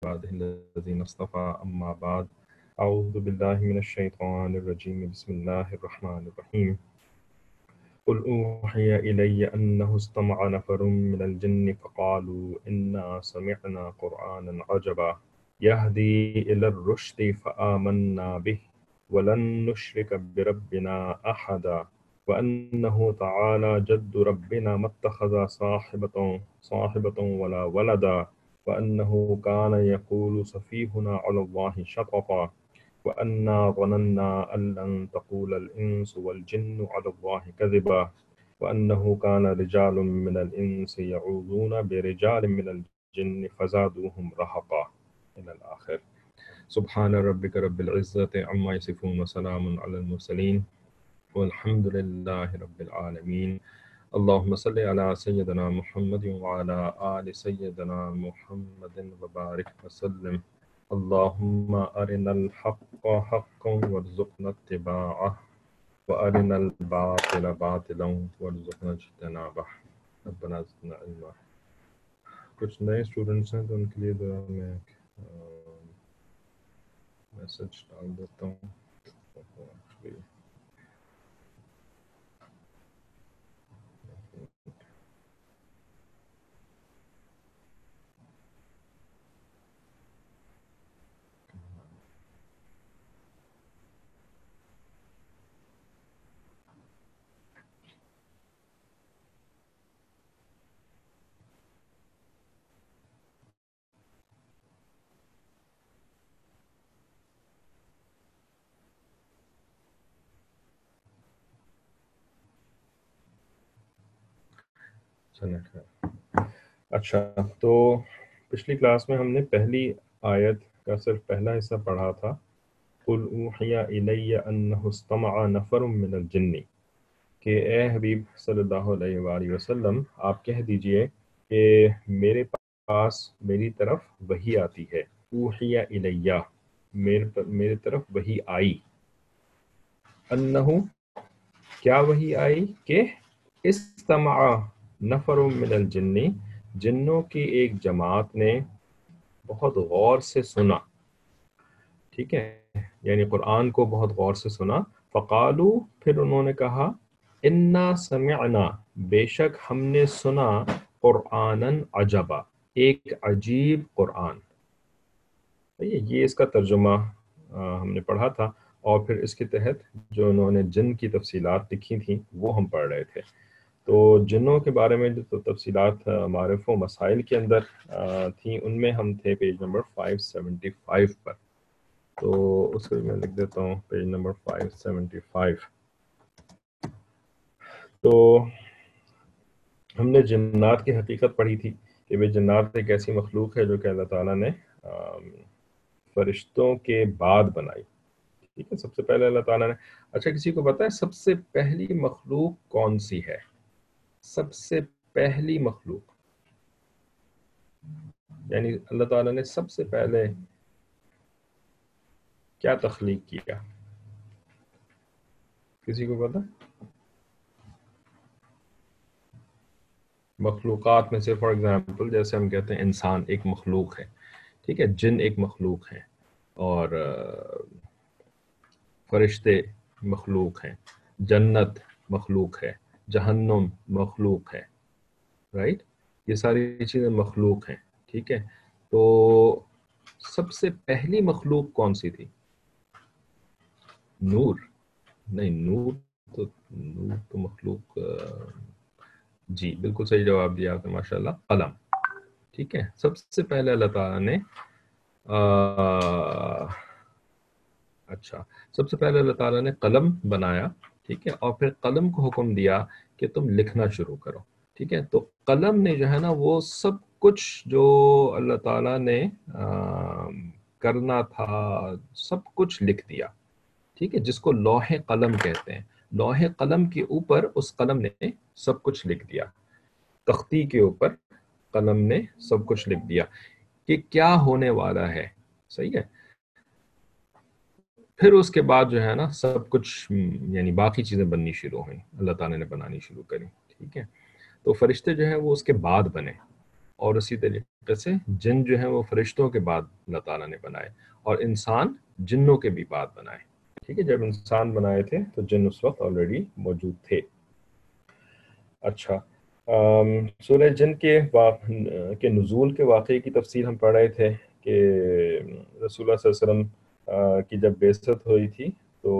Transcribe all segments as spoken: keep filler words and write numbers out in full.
عباده الذين اصطفى أما بعد أعوذ بالله من الشيطان الرجيم بسم الله الرحمن الرحيم قل أوحي إلي أنه استمع نفر من الجن فقالوا إنا سمعنا قرآنا عجبا يهدي إلى الرشد فآمنا به ولن نشرك بربنا أحدا وأنه تعالى جد ربنا ما اتخذ صاحبة صاحبة ولا ولدا وأنه كان يقول سفيهنا على الله شططا وأنا ظننا أن لن تقول الإنس والجن على الله كذبا وأنه كان رجال من الإنس يعوذون برجال من الجن فزادوهم رهقا إلى الآخر. سبحان ربك رب العزة عما يصفون وسلام على المرسلين والحمد لله رب العالمين. اللهم صل على سيدنا محمد وعلى آل سيدنا محمد وبارك وسلم. اللهم أرنا الحق حقا وارزقنا اتباعه وأرنا الباطل باطلا وارزقنا اجتنابه. ربنا زدنا علما. کچھ نئے اسٹوڈنٹس ہیں تو ان کے لیے ذرا میں میسج ڈال دیتا ہوں. اچھا، تو پچھلی کلاس میں ہم نے پہلی آیت کا صرف پہلا حصہ پڑھا تھا. قل اوحی الی انہ استمع نفر من الجن، کہ اے حبیب صلی اللہ علیہ وآلہ وسلم آپ کہہ دیجئے کہ میرے پاس میری طرف وحی آتی ہے. اوحی الیہ، میرے میرے طرف وحی آئی. انہ، کیا وحی آئی؟ کہ استمع نفر من الجن، جنوں کی ایک جماعت نے بہت غور سے سنا. ٹھیک ہے، یعنی قرآن کو بہت غور سے سنا. فقالو، پھر انہوں نے کہا، انا سمعنا، بے شک ہم نے سنا، قرآناً عجبا، ایک عجیب قرآن. یہ اس کا ترجمہ ہم نے پڑھا تھا، اور پھر اس کے تحت جو انہوں نے جن کی تفصیلات لکھی تھیں وہ ہم پڑھ رہے تھے. تو جنوں کے بارے میں جو تفصیلات معرف و مسائل کے اندر تھیں ان میں ہم تھے پیج نمبر پانچ سو پچہتر پر. تو اس کو میں لکھ دیتا ہوں، پیج نمبر پانچ سو پچہتر. تو ہم نے جنات کی حقیقت پڑھی تھی کہ وہ جنات ایک ایسی مخلوق ہے جو کہ اللہ تعالیٰ نے فرشتوں کے بعد بنائی. ٹھیک ہے، سب سے پہلے اللہ تعالیٰ نے، اچھا کسی کو پتہ ہے سب سے پہلی مخلوق کون سی ہے؟ سب سے پہلی مخلوق، یعنی اللہ تعالیٰ نے سب سے پہلے کیا تخلیق کیا؟ کسی کو پتہ؟ مخلوقات میں سے فار ایگزامپل جیسے ہم کہتے ہیں انسان ایک مخلوق ہے، ٹھیک ہے، جن ایک مخلوق ہے، اور فرشتے مخلوق ہیں، جنت مخلوق ہے، جہنم مخلوق ہے، رائٹ؟ یہ ساری چیزیں مخلوق ہیں. ٹھیک ہے، تو سب سے پہلی مخلوق کون سی تھی؟ نور؟ نہیں، نور تو نور تو مخلوق، جی بالکل صحیح جواب دیا آپ نے، ماشاء اللہ. قلم. ٹھیک ہے، سب سے پہلے اللہ تعالیٰ نے اچھا سب سے پہلے اللہ تعالیٰ نے قلم بنایا. ٹھیک ہے، اور پھر قلم کو حکم دیا کہ تم لکھنا شروع کرو. ٹھیک ہے، تو قلم نے جو ہے نا وہ سب کچھ جو اللہ تعالیٰ نے کرنا تھا سب کچھ لکھ دیا. ٹھیک ہے، جس کو لوح قلم کہتے ہیں. لوح قلم کے اوپر اس قلم نے سب کچھ لکھ دیا. تختی کے اوپر قلم نے سب کچھ لکھ دیا کہ کیا ہونے والا ہے. صحیح ہے، پھر اس کے بعد جو ہے نا سب کچھ یعنی باقی چیزیں بننی شروع ہوئیں، اللہ تعالیٰ نے بنانی شروع کری. ٹھیک ہے، تو فرشتے جو ہیں وہ اس کے بعد بنے. اور اسی طریقے سے جن جو ہیں وہ فرشتوں کے بعد اللہ تعالیٰ نے بنائے، اور انسان جنوں کے بھی بعد بنائے. ٹھیک ہے، جب انسان بنائے تھے تو جن اس وقت آلریڈی موجود تھے. اچھا، آم، سورہ جن کے واق... کے نزول کے واقعے کی تفصیل ہم پڑھ رہے تھے کہ رسول اللہ صلی اللہ علیہ وسلم آ، کی جب بعثت ہوئی تھی تو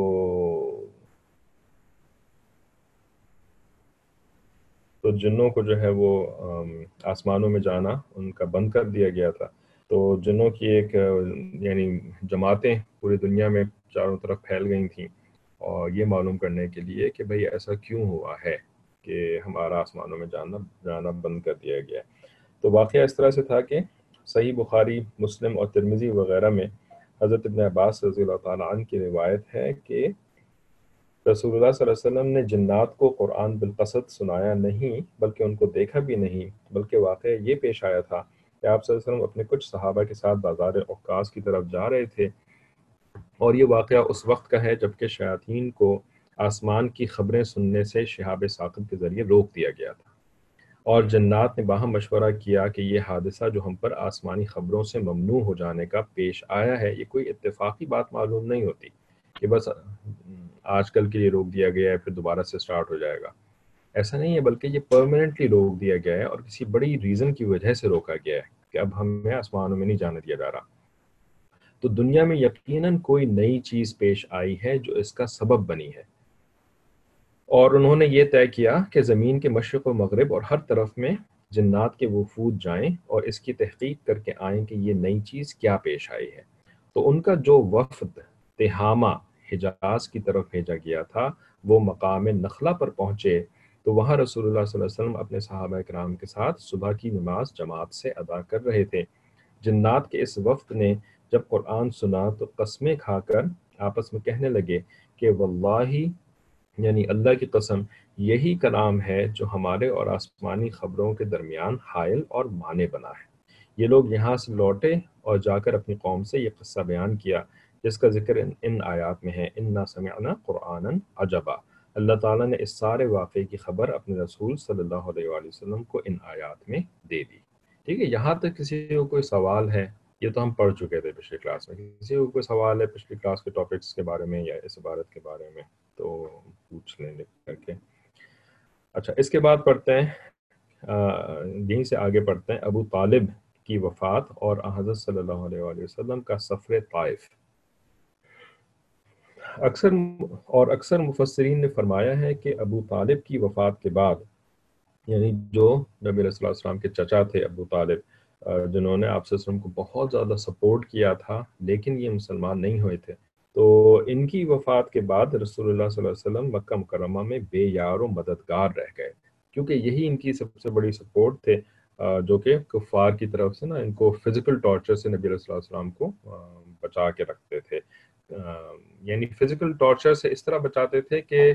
تو جنوں کو جو ہے وہ آم، آسمانوں میں جانا ان کا بند کر دیا گیا تھا. تو جنوں کی ایک آ، یعنی جماعتیں پوری دنیا میں چاروں طرف پھیل گئی تھیں، اور یہ معلوم کرنے کے لیے کہ بھئی ایسا کیوں ہوا ہے کہ ہمارا آسمانوں میں جانا جانا بند کر دیا گیا ہے. تو واقعہ اس طرح سے تھا کہ صحیح بخاری، مسلم اور ترمذی وغیرہ میں حضرت ابن عباس رضی اللہ تعالیٰ عنہ کی روایت ہے کہ رسول اللہ صلی اللہ علیہ وسلم نے جنات کو قرآن بالقصد سنایا نہیں، بلکہ ان کو دیکھا بھی نہیں، بلکہ واقعہ یہ پیش آیا تھا کہ آپ صلی اللہ علیہ وسلم اپنے کچھ صحابہ کے ساتھ بازار عکاظ کی طرف جا رہے تھے، اور یہ واقعہ اس وقت کا ہے جبکہ شیاطین کو آسمان کی خبریں سننے سے شہاب ثاقب کے ذریعے روک دیا گیا تھا، اور جنات نے باہم مشورہ کیا کہ یہ حادثہ جو ہم پر آسمانی خبروں سے ممنوع ہو جانے کا پیش آیا ہے، یہ کوئی اتفاقی بات معلوم نہیں ہوتی کہ بس آج کل کے لیے روک دیا گیا ہے پھر دوبارہ سے سٹارٹ ہو جائے گا. ایسا نہیں ہے، بلکہ یہ پرماننٹلی روک دیا گیا ہے، اور کسی بڑی ریزن کی وجہ سے روکا گیا ہے کہ اب ہمیں آسمانوں میں نہیں جانے دیا جا رہا. تو دنیا میں یقیناً کوئی نئی چیز پیش آئی ہے جو اس کا سبب بنی ہے، اور انہوں نے یہ طے کیا کہ زمین کے مشرق و مغرب اور ہر طرف میں جنات کے وفود جائیں اور اس کی تحقیق کر کے آئیں کہ یہ نئی چیز کیا پیش آئی ہے. تو ان کا جو وفد تہامہ حجاز کی طرف بھیجا گیا تھا وہ مقام نخلہ پر پہنچے تو وہاں رسول اللہ صلی اللہ علیہ وسلم اپنے صحابہ کرام کے ساتھ صبح کی نماز جماعت سے ادا کر رہے تھے. جنات کے اس وفد نے جب قرآن سنا تو قسمیں کھا کر آپس میں کہنے لگے کہ واللہ، یعنی اللہ کی قسم، یہی کلام ہے جو ہمارے اور آسمانی خبروں کے درمیان حائل اور مانع بنا ہے. یہ لوگ یہاں سے لوٹے اور جا کر اپنی قوم سے یہ قصہ بیان کیا جس کا ذکر ان, ان آیات میں ہے. انا سمعنا قرآنا عجبا. اللہ تعالیٰ نے اس سارے واقعے کی خبر اپنے رسول صلی اللہ علیہ وآلہ وسلم کو ان آیات میں دے دی. ٹھیک ہے، یہاں تک کسی کو کوئی سوال ہے؟ یہ تو ہم پڑھ چکے تھے پچھلی کلاس میں. کسی کو کوئی سوال ہے پچھلی کلاس کے ٹاپکس کے بارے میں یا اس عبارت کے بارے میں تو پوچھ لیں لکھ کر کے. اچھا، اس کے بعد پڑھتے ہیں، یہیں سے آگے پڑھتے ہیں ابو طالب کی وفات اور حضرت صلی اللہ علیہ وآلہ وسلم کا سفر طائف. اکثر اور اکثر مفسرین نے فرمایا ہے کہ ابو طالب کی وفات کے بعد، یعنی جو نبی علیہ السلام کے چچا تھے ابو طالب، جنہوں نے آپ صلی اللہ علیہ وسلم کو بہت زیادہ سپورٹ کیا تھا لیکن یہ مسلمان نہیں ہوئے تھے، تو ان کی وفات کے بعد رسول اللہ صلی اللہ علیہ وسلم مکہ مکرمہ میں بے یار و مددگار رہ گئے، کیونکہ یہی ان کی سب سے بڑی سپورٹ تھے، جو کہ کفار کی طرف سے نا ان کو فزیکل ٹارچر سے نبی علیہ السلام کو بچا کے رکھتے تھے. یعنی فزیکل ٹارچر سے اس طرح بچاتے تھے کہ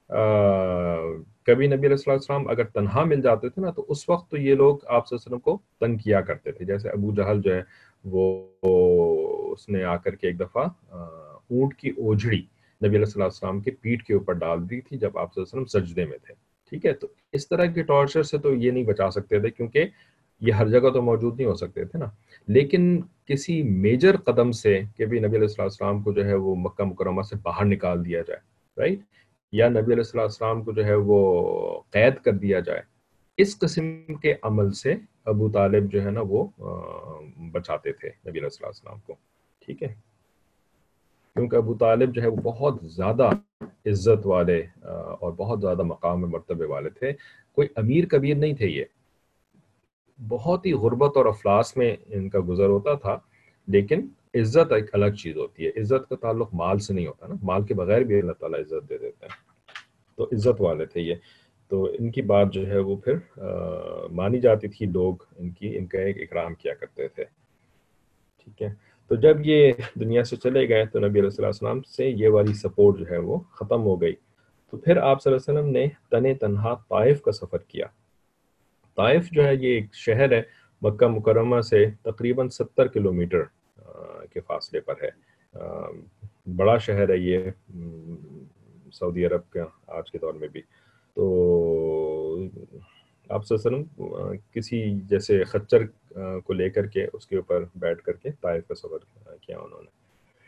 کبھی نبی علیہ السلام اگر تنہا مل جاتے تھے نا تو اس وقت تو یہ لوگ آپ صلی اللہ علیہ وسلم کو تنگ کیا کرتے تھے. جیسے ابو جہل جو ہے وہ اس نے آ کر کے ایک دفعہ اونٹ کی اوجھڑی نبی علیہ السلام کے پیٹھ کے اوپر ڈال دی تھی جب آپ صلی اللہ علیہ وسلم سجدے میں تھے. ٹھیک ہے، تو اس طرح کے ٹارچر سے تو یہ نہیں بچا سکتے تھے کیونکہ یہ ہر جگہ تو موجود نہیں ہو سکتے تھے نا. لیکن کسی میجر قدم سے کہ بھی نبی علیہ السلام کو جو ہے وہ مکہ مکرمہ سے باہر نکال دیا جائے، رائٹ، یا نبی علیہ السلام کو جو ہے وہ قید کر دیا جائے، اس قسم کے عمل سے ابو طالب جو ہے نا وہ بچاتے تھے نبی علیہ السلام کو. ٹھیک ہے، کیونکہ ابو طالب جو ہے وہ بہت زیادہ عزت والے اور بہت زیادہ مقام مرتبے والے تھے. کوئی امیر کبیر نہیں تھے، یہ بہت ہی غربت اور افلاس میں ان کا گزر ہوتا تھا، لیکن عزت ایک الگ چیز ہوتی ہے. عزت کا تعلق مال سے نہیں ہوتا نا، مال کے بغیر بھی اللہ تعالیٰ عزت دے دیتے ہیں. تو عزت والے تھے یہ، تو ان کی بات جو ہے وہ پھر مانی جاتی تھی، لوگ ان کی ان کا ایک اکرام کیا کرتے تھے. ٹھیک ہے، تو جب یہ دنیا سے چلے گئے تو نبی علیہ السلام سے یہ والی سپورٹ جو ہے وہ ختم ہو گئی. تو پھر آپ صلی اللہ علیہ وسلم نے تن تنہا طائف کا سفر کیا. طائف جو ہے یہ ایک شہر ہے مکہ مکرمہ سے تقریباً ستر کلومیٹر کے فاصلے پر ہے. بڑا شہر ہے یہ سعودی عرب کا آج کے دور میں بھی. تو آپ صلی اللہ علیہ وسلم کسی جیسے خچر کو لے کر کے اس کے اوپر بیٹھ کر کے طائف کا سفر کیا انہوں نے.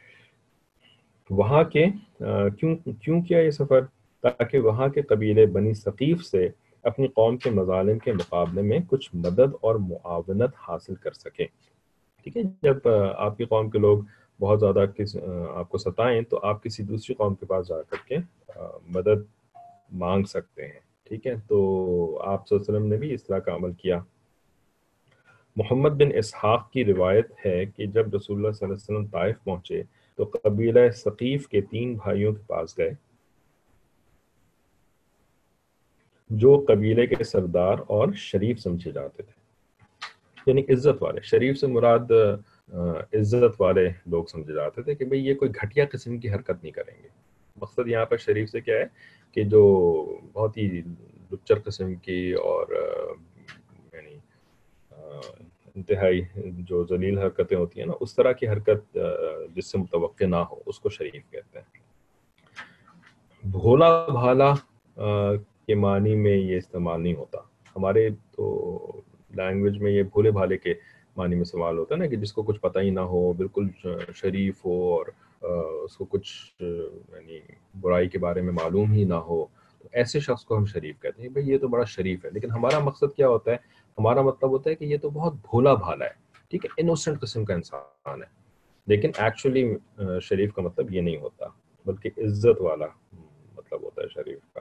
وہاں کے کیوں کیوں کیا یہ سفر؟ تاکہ وہاں کے قبیلے بنی ثقیف سے اپنی قوم کے مظالم کے مقابلے میں کچھ مدد اور معاونت حاصل کر سکیں. ٹھیک ہے، جب آپ کی قوم کے لوگ بہت زیادہ کس آپ کو ستائیں تو آپ کسی دوسری قوم کے پاس جا کر کے مدد مانگ سکتے ہیں. ٹھیک ہے، تو آپ صلی اللہ علیہ وسلم نے بھی اس طرح کا عمل کیا. محمد بن اسحاق کی روایت ہے کہ جب رسول اللہ صلی اللہ علیہ وسلم طائف پہنچے تو قبیلہ ثقیف کے تین بھائیوں کے پاس گئے جو قبیلے کے سردار اور شریف سمجھے جاتے تھے، یعنی عزت والے. شریف سے مراد عزت والے لوگ سمجھے جاتے تھے کہ بھئی یہ کوئی گھٹیا قسم کی حرکت نہیں کریں گے. مقصد یہاں پر شریف سے کیا ہے کہ جو بہت ہی لچر قسم کی اور یعنی انتہائی جو ذلیل حرکتیں ہوتی ہیں نا، اس طرح کی حرکت جس سے متوقع نہ ہو اس کو شریف کہتے ہیں. بھولا بھالا کے معنی میں یہ استعمال نہیں ہوتا. ہمارے تو لینگویج میں یہ بھولے بھالے کے معنی میں سوال ہوتا ہے نا، کہ جس کو کچھ پتہ ہی نہ ہو، بالکل شریف ہو اور اس کو کچھ یعنی برائی کے بارے میں معلوم ہی نہ ہو، تو ایسے شخص کو ہم شریف کہتے ہیں. بھئی یہ تو بڑا شریف ہے. لیکن ہمارا مقصد کیا ہوتا ہے؟ ہمارا مطلب ہوتا ہے کہ یہ تو بہت بھولا بھالا ہے، ٹھیک ہے، انوسنٹ قسم کا انسان ہے. لیکن ایکچولی شریف کا مطلب یہ نہیں ہوتا، بلکہ عزت والا مطلب ہوتا ہے شریف کا.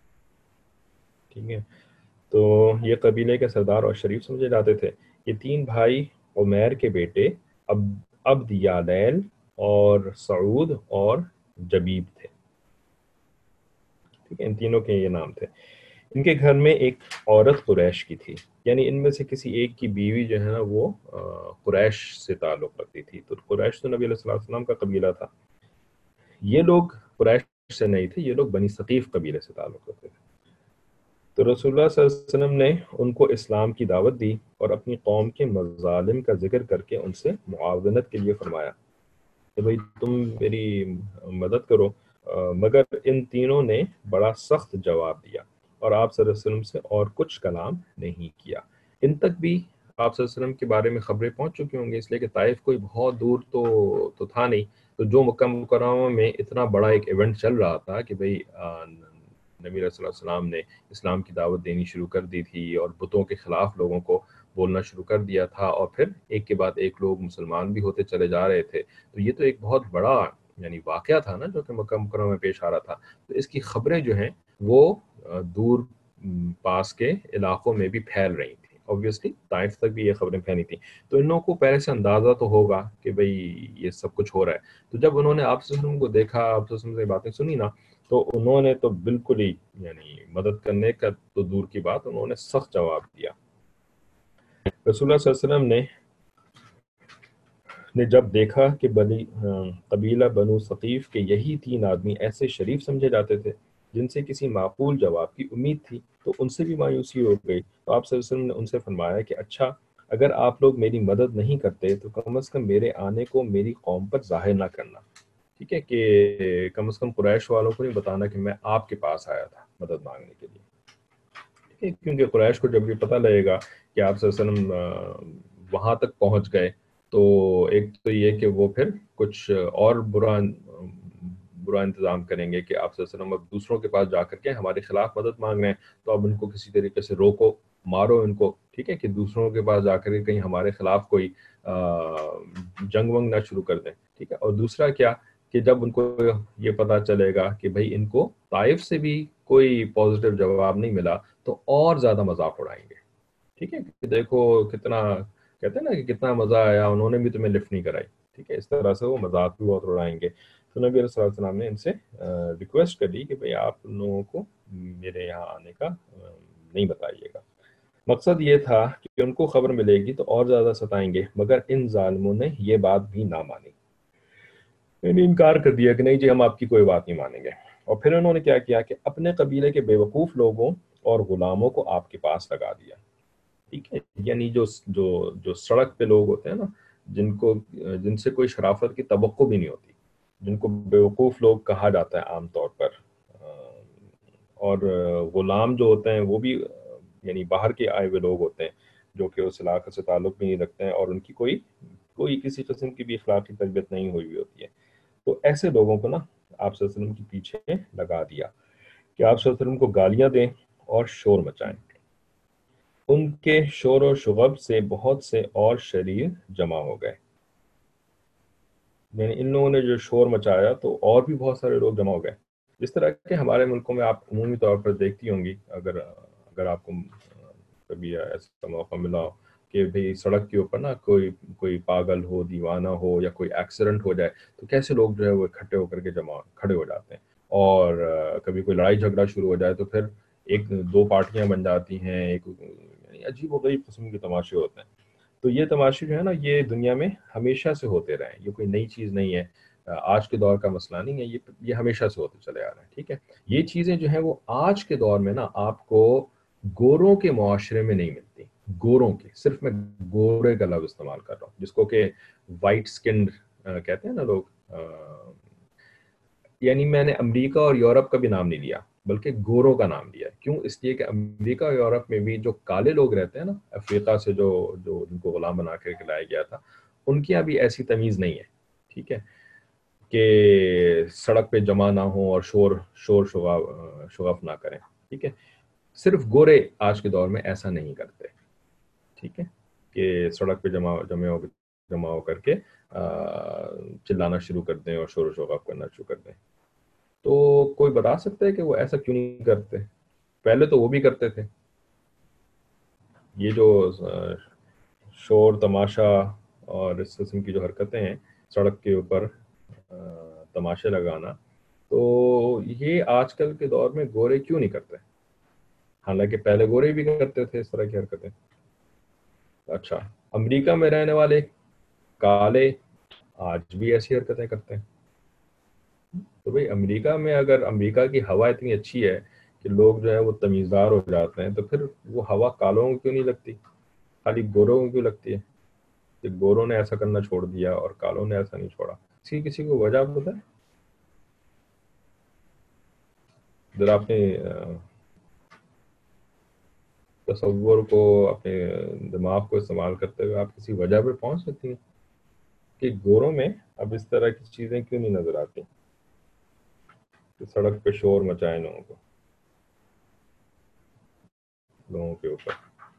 ٹھیک ہے، تو یہ قبیلے کے سردار اور شریف سمجھے جاتے تھے. یہ تین بھائی عمیر کے بیٹے عبد یالیل اور سعود اور جبیب تھے. ٹھیک ہے، ان تینوں کے یہ نام تھے. ان کے گھر میں ایک عورت قریش کی تھی، یعنی ان میں سے کسی ایک کی بیوی جو ہے نا وہ قریش سے تعلق رکھتی تھی. تو قریش تو نبی علیہ الصلوۃ والسلام کا قبیلہ تھا. یہ لوگ قریش سے نہیں تھے، یہ لوگ بنی ثقیف قبیلے سے تعلق رکھتے تھے. تو رسول اللہ صلی اللہ علیہ وسلم نے ان کو اسلام کی دعوت دی اور اپنی قوم کے مظالم کا ذکر کر کے ان سے معاونت کے لیے فرمایا کہ بھئی تم میری مدد کرو. مگر ان تینوں نے بڑا سخت جواب دیا اور آپ صلی اللہ علیہ وسلم سے اور کچھ کلام نہیں کیا. ان تک بھی آپ صلی اللہ علیہ وسلم کے بارے میں خبریں پہنچ چکی ہوں گی، اس لیے کہ طائف کوئی بہت دور تو تو تھا نہیں. تو جو مکہ مکرمہ میں اتنا بڑا ایک ایونٹ چل رہا تھا کہ بھئی نبی علیہ السلام نے اسلام کی دعوت دینی شروع کر دی تھی اور بتوں کے خلاف لوگوں کو بولنا شروع کر دیا تھا، اور پھر ایک کے بعد ایک لوگ مسلمان بھی ہوتے چلے جا رہے تھے. تو یہ تو ایک بہت بڑا یعنی واقعہ تھا نا جو کہ مکہ مکرمہ میں پیش آ رہا تھا. تو اس کی خبریں جو ہیں وہ دور پاس کے علاقوں میں بھی پھیل رہی تھیں. اوبویسلی طائف تک بھی یہ خبریں پھیلی تھیں. تو ان لوگوں کو پہلے سے اندازہ تو ہوگا کہ بھئی یہ سب کچھ ہو رہا ہے. تو جب انہوں نے آپ صلی اللہ علیہ وسلم کو دیکھا، آپ صلی اللہ علیہ وسلم سے باتیں سنی نا، تو انہوں نے تو بالکل ہی یعنی مدد کرنے کا تو دور کی بات، انہوں نے سخت جواب دیا. رسول اللہ صلی اللہ علیہ وسلم نے نے جب دیکھا کہ بنی قبیلہ بنو ثقیف کے یہی تین آدمی ایسے شریف سمجھے جاتے تھے جن سے کسی معقول جواب کی امید تھی، تو ان سے بھی مایوسی ہو گئی. تو آپ صلی اللہ علیہ وسلم نے ان سے فرمایا کہ اچھا، اگر آپ لوگ میری مدد نہیں کرتے تو کم از کم میرے آنے کو میری قوم پر ظاہر نہ کرنا. ٹھیک ہے، کہ کم از کم قریش والوں کو نہیں بتانا کہ میں آپ کے پاس آیا تھا مدد مانگنے کے لیے. ٹھیک ہے، کیونکہ قریش کو جب یہ پتہ لگے گا کہ آپ صلی اللہ علیہ وسلم وہاں تک پہنچ گئے، تو ایک تو یہ کہ وہ پھر کچھ اور برا برا انتظام کریں گے کہ آپ صلی اللہ علیہ وسلم اب دوسروں کے پاس جا کر کے ہمارے خلاف مدد مانگ رہے ہیں، تو اب ان کو کسی طریقے سے روکو، مارو ان کو. ٹھیک ہے، کہ دوسروں کے پاس جا کر کے کہیں ہمارے خلاف کوئی جنگ ونگ نہ شروع کر دیں. ٹھیک ہے، اور دوسرا کیا کہ جب ان کو یہ پتہ چلے گا کہ بھئی ان کو طائف سے بھی کوئی پازیٹیو جواب نہیں ملا، تو اور زیادہ مذاق اڑائیں گے. ٹھیک ہے، کہ دیکھو کتنا کہتے ہیں نا کہ کتنا مزہ آیا، انہوں نے بھی تمہیں لفٹ نہیں کرائی. ٹھیک ہے، اس طرح سے وہ مذاق بھی بہت اڑائیں گے. تو نبی علیہ الصلوۃ والسلام نے ان سے ریکویسٹ کر لی کہ بھئی آپ لوگوں کو میرے یہاں آنے کا نہیں بتائیے گا. مقصد یہ تھا کہ ان کو خبر ملے گی تو اور زیادہ ستائیں گے، مگر ان ظالموں نے یہ بات بھی نہ مانی، یعنی انکار کر دیا کہ نہیں جی ہم آپ کی کوئی بات نہیں مانیں گے. اور پھر انہوں نے کیا کیا کہ اپنے قبیلے کے بیوقوف لوگوں اور غلاموں کو آپ کے پاس لگا دیا. ٹھیک ہے، یعنی جو جو جو سڑک پہ لوگ ہوتے ہیں نا، جن کو جن سے کوئی شرافت کی توقع بھی نہیں ہوتی، جن کو بیوقوف لوگ کہا جاتا ہے عام طور پر، اور غلام جو ہوتے ہیں وہ بھی یعنی باہر کے آئے ہوئے لوگ ہوتے ہیں جو کہ اس علاقے سے تعلق بھی نہیں رکھتے ہیں اور ان کی کوئی کوئی کسی قسم کی بھی اخلاقی تربیت نہیں ہوئی ہوئی ہوتی ہے. تو ایسے لوگوں کو نا آپ صلی اللہ علیہ وسلم کے پیچھے لگا دیا کہ آپ صلی اللہ علیہ وسلم کو گالیاں دیں اور شور مچائیں. ان کے شور و شغب سے بہت سے اور شریر جمع ہو گئے. یعنی ان لوگوں نے جو شور مچایا تو اور بھی بہت سارے لوگ جمع ہو گئے. جس طرح کہ ہمارے ملکوں میں آپ عمومی طور پر دیکھتی ہوں گی، اگر اگر آپ کو کبھی ایسا موقع ملا ہو کہ بھئی سڑک کے اوپر نا کوئی کوئی پاگل ہو، دیوانہ ہو یا کوئی ایکسیڈنٹ ہو جائے تو کیسے لوگ جو ہے وہ اکٹھے ہو کر کے جمع کھڑے ہو جاتے ہیں. اور کبھی کوئی لڑائی جھگڑا شروع ہو جائے تو پھر ایک دو پارٹیاں بن جاتی ہیں، ایک یعنی عجیب و غریب قسم کے تماشے ہوتے ہیں. تو یہ تماشے جو ہے نا یہ دنیا میں ہمیشہ سے ہوتے رہے ہیں، یہ کوئی نئی چیز نہیں ہے، آج کے دور کا مسئلہ نہیں ہے، یہ یہ ہمیشہ سے ہوتے چلے آ رہے ہیں. ٹھیک ہے، یہ چیزیں جو ہیں وہ آج کے دور میں نا آپ کو گوروں کے معاشرے میں نہیں ملتی. گوروں کے، صرف میں گورے کا لفظ استعمال کر رہا ہوں جس کو کہ وائٹ سکنڈ کہتے ہیں نا لوگ. یعنی میں نے امریکہ اور یورپ کا بھی نام نہیں لیا بلکہ گوروں کا نام لیا. کیوں؟ اس لیے کہ امریکہ اور یورپ میں بھی جو کالے لوگ رہتے ہیں نا افریقہ سے، جو جو ان کو غلام بنا کر کے لایا گیا تھا، ان کی ابھی ایسی تمیز نہیں ہے. ٹھیک ہے، کہ سڑک پہ جمع نہ ہوں اور شور شور شغف نہ کریں. ٹھیک ہے، صرف گورے آج کے دور میں ایسا نہیں کرتے. ٹھیک ہے، کہ سڑک پہ جمع جمع ہو جمع ہو کر کے چلانا شروع کر دیں اور شور و شغف کرنا شروع کر دیں. تو کوئی بتا سکتا ہے کہ وہ ایسا کیوں نہیں کرتے؟ پہلے تو وہ بھی کرتے تھے. یہ جو شور تماشا اور اس قسم کی جو حرکتیں ہیں سڑک کے اوپر تماشے لگانا، تو یہ آج کل کے دور میں گورے کیوں نہیں کرتے؟ حالانکہ پہلے گورے بھی کرتے تھے اس طرح کی حرکتیں. اچھا، امریکہ میں رہنے والے کالے آج بھی ایسی حرکتیں کرتے ہیں. تو بھئی امریکہ میں اگر امریکہ کی ہوا اتنی اچھی ہے کہ لوگ جو ہے وہ تمیزدار ہو جاتے ہیں، تو پھر وہ ہوا کالوں کو کیوں نہیں لگتی، خالی گوروں کو کیوں لگتی ہے؟ کہ گوروں نے ایسا کرنا چھوڑ دیا اور کالوں نے ایسا نہیں چھوڑا. کسی کسی کو وجہ بتائیں ذرا. اپنے تصور کو، اپنے دماغ کو استعمال کرتے ہوئے آپ کسی وجہ پہ پہنچ سکتی ہیں کہ گوروں میں اب اس طرح کی چیزیں کیوں نہیں نظر آتی کہ سڑک پہ شور مچائیں لوگوں کو لوگوں کے اوپر.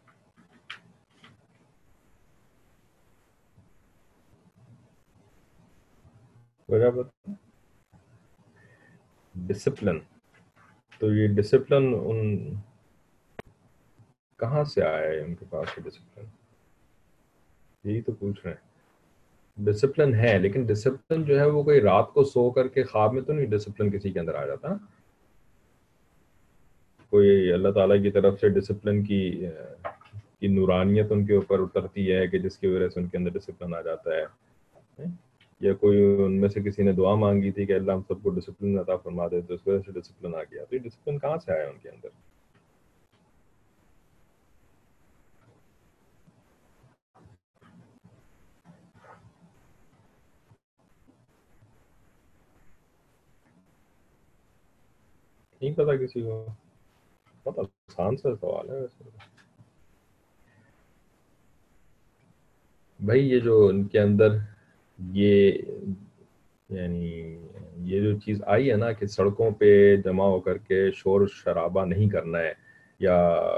وجہ بتائیں. ڈسپلن. تو یہ ڈسپلن ان کہاں سے آیا ہے ان کے پاس؟ ڈسپلن یہی تو پوچھ رہے ہیں. ڈسپلن ہے، لیکن ڈسپلن جو ہے وہ کوئی رات کو سو کر کے خواب میں تو نہیں ڈسپلن کسی کے اندر آ جاتا. کوئی اللہ تعالیٰ کی طرف سے ڈسپلن کی کی نورانیت ان کے اوپر اترتی ہے کہ جس کی وجہ سے ان کے اندر ڈسپلن آ جاتا ہے، یا کوئی ان میں سے کسی نے دعا مانگی تھی کہ اللہ ہم سب کو ڈسپلن عطا فرما دے تو اس وجہ سے ڈسپلن آ گیا. تو یہ ڈسپلن کہاں سے آیا ان کے اندر؟ نہیں پتا کسی کو. بہت آسان سا سوال ہے ویسے. بھائی یہ جو ان کے اندر یہ یعنی یہ جو چیز آئی ہے نا کہ سڑکوں پہ جمع ہو کر کے شور شرابہ نہیں کرنا ہے، یا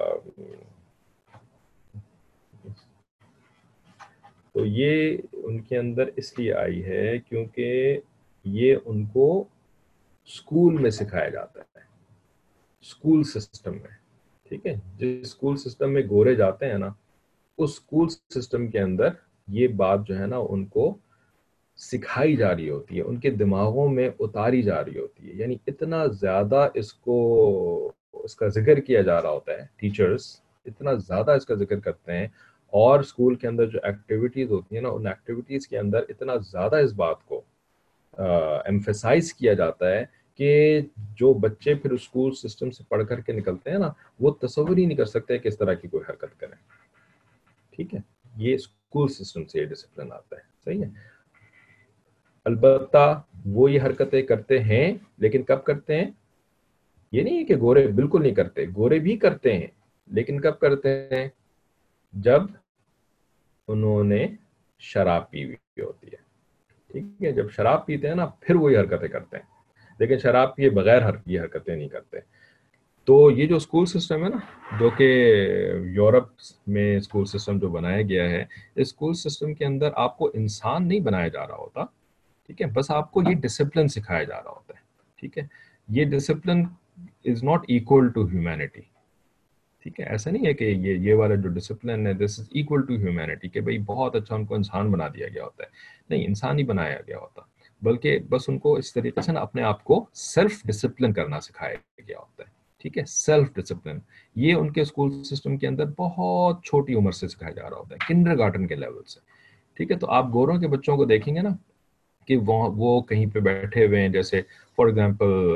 تو یہ ان کے اندر اس لیے آئی ہے کیونکہ یہ ان کو اسکول میں سکھایا جاتا ہے، اسکول سسٹم میں. ٹھیک ہے، جس اسکول سسٹم میں گورے جاتے ہیں نا، اس اسکول سسٹم کے اندر یہ بات جو ہے نا ان کو سکھائی جا رہی ہوتی ہے، ان کے دماغوں میں اتاری جا رہی ہوتی ہے. یعنی اتنا زیادہ اس کو اس کا ذکر کیا جا رہا ہوتا ہے، ٹیچرز اتنا زیادہ اس کا ذکر کرتے ہیں، اور اسکول کے اندر جو ایکٹیویٹیز ہوتی ہیں نا ان ایکٹیویٹیز کے اندر اتنا زیادہ اس بات کو ایمفیسائز کیا جاتا ہے کہ جو بچے پھر اسکول سسٹم سے پڑھ کر کے نکلتے ہیں نا وہ تصور ہی نہیں کر سکتے کہ اس طرح کی کوئی حرکت کریں. ٹھیک ہے، یہ اسکول سسٹم سے یہ ڈسپلن آتا ہے. صحیح ہے. البتہ وہ یہ حرکتیں کرتے ہیں، لیکن کب کرتے ہیں؟ یہ نہیں ہے کہ گورے بالکل نہیں کرتے، گورے بھی کرتے ہیں، لیکن کب کرتے ہیں؟ جب انہوں نے شراب پی ہوئی ہوتی ہے، ٹھیک ہے، جب شراب پیتے ہیں نا پھر وہی حرکتیں کرتے ہیں، لیکن شراب پیے بغیر ہر یہ حرکتیں نہیں کرتے۔ تو یہ جو اسکول سسٹم ہے نا، جو کہ یورپ میں اسکول سسٹم جو بنایا گیا ہے، اسکول سسٹم کے اندر آپ کو انسان نہیں بنایا جا رہا ہوتا، ٹھیک ہے، بس آپ کو یہ ڈسپلن سکھایا جا رہا ہوتا ہے، ٹھیک ہے۔ یہ discipline is not equal to humanity, ٹھیک ہے، ایسا نہیں ہے کہ یہ یہ والا جو ڈسپلن ہے this is equal to humanity, کہ بھئی بہت اچھا ان کو انسان بنا دیا گیا ہوتا ہے، نہیں، انسان نہیں بنایا گیا ہوتا، بلکہ بس ان کو اس طریقے سے نا اپنے آپ کو سیلف ڈسپلن کرنا سکھایا گیا ہوتا ہے، ٹھیک ہے، سیلف ڈسپلن۔ یہ ان کے اسکول سسٹم کے اندر بہت چھوٹی عمر سے سکھایا جا رہا ہوتا ہے، کنڈر گارٹن کے لیول سے، ٹھیک ہے۔ تو آپ گوروں کے بچوں کو دیکھیں گے نا کہ وہ وہ کہیں پہ بیٹھے ہوئے ہیں، جیسے فار ایگزامپل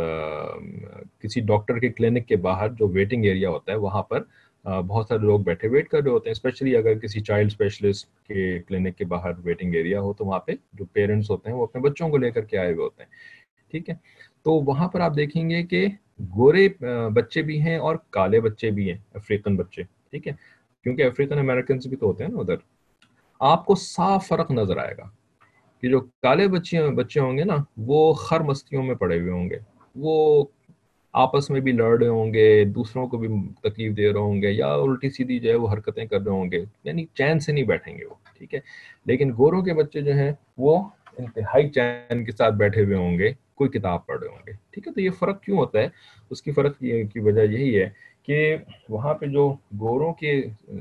کسی ڈاکٹر کے کلینک کے باہر جو ویٹنگ ایریا ہوتا ہے وہاں پر آ، بہت سارے لوگ بیٹھے ویٹ کر رہے ہوتے ہیں، اسپیشلی اگر کسی چائلڈ اسپیشلسٹ کے کلینک کے باہر ویٹنگ ایریا ہو تو وہاں پہ جو پیرنٹس ہوتے ہیں وہ اپنے بچوں کو لے کر کے آئے ہوئے ہوتے ہیں، ٹھیک ہے۔ تو وہاں پر آپ دیکھیں گے کہ گورے آ، بچے بھی ہیں اور کالے بچے بھی ہیں، افریقن بچے، ٹھیک ہے، کیونکہ افریقن امریکنس بھی تو ہوتے ہیں نا ادھر، آپ کو صاف فرق نظر آئے گا کہ جو کالے بچے بچے ہوں گے نا وہ خر مستیوں میں پڑے ہوئے ہوں گے، وہ آپس میں بھی لڑ رہے ہوں گے، دوسروں کو بھی تکلیف دے رہے ہوں گے، یا الٹی سیدھی جو ہے وہ حرکتیں کر رہے ہوں گے، یعنی چین سے نہیں بیٹھیں گے وہ، ٹھیک ہے۔ لیکن گوروں کے بچے جو ہیں وہ انتہائی چین کے ساتھ بیٹھے ہوئے ہوں گے، کوئی کتاب پڑھ رہے ہوں گے، ٹھیک ہے۔ تو یہ فرق کیوں ہوتا ہے؟ اس کی فرق یہ کی وجہ یہی ہے کہ وہاں پہ جو گوروں کے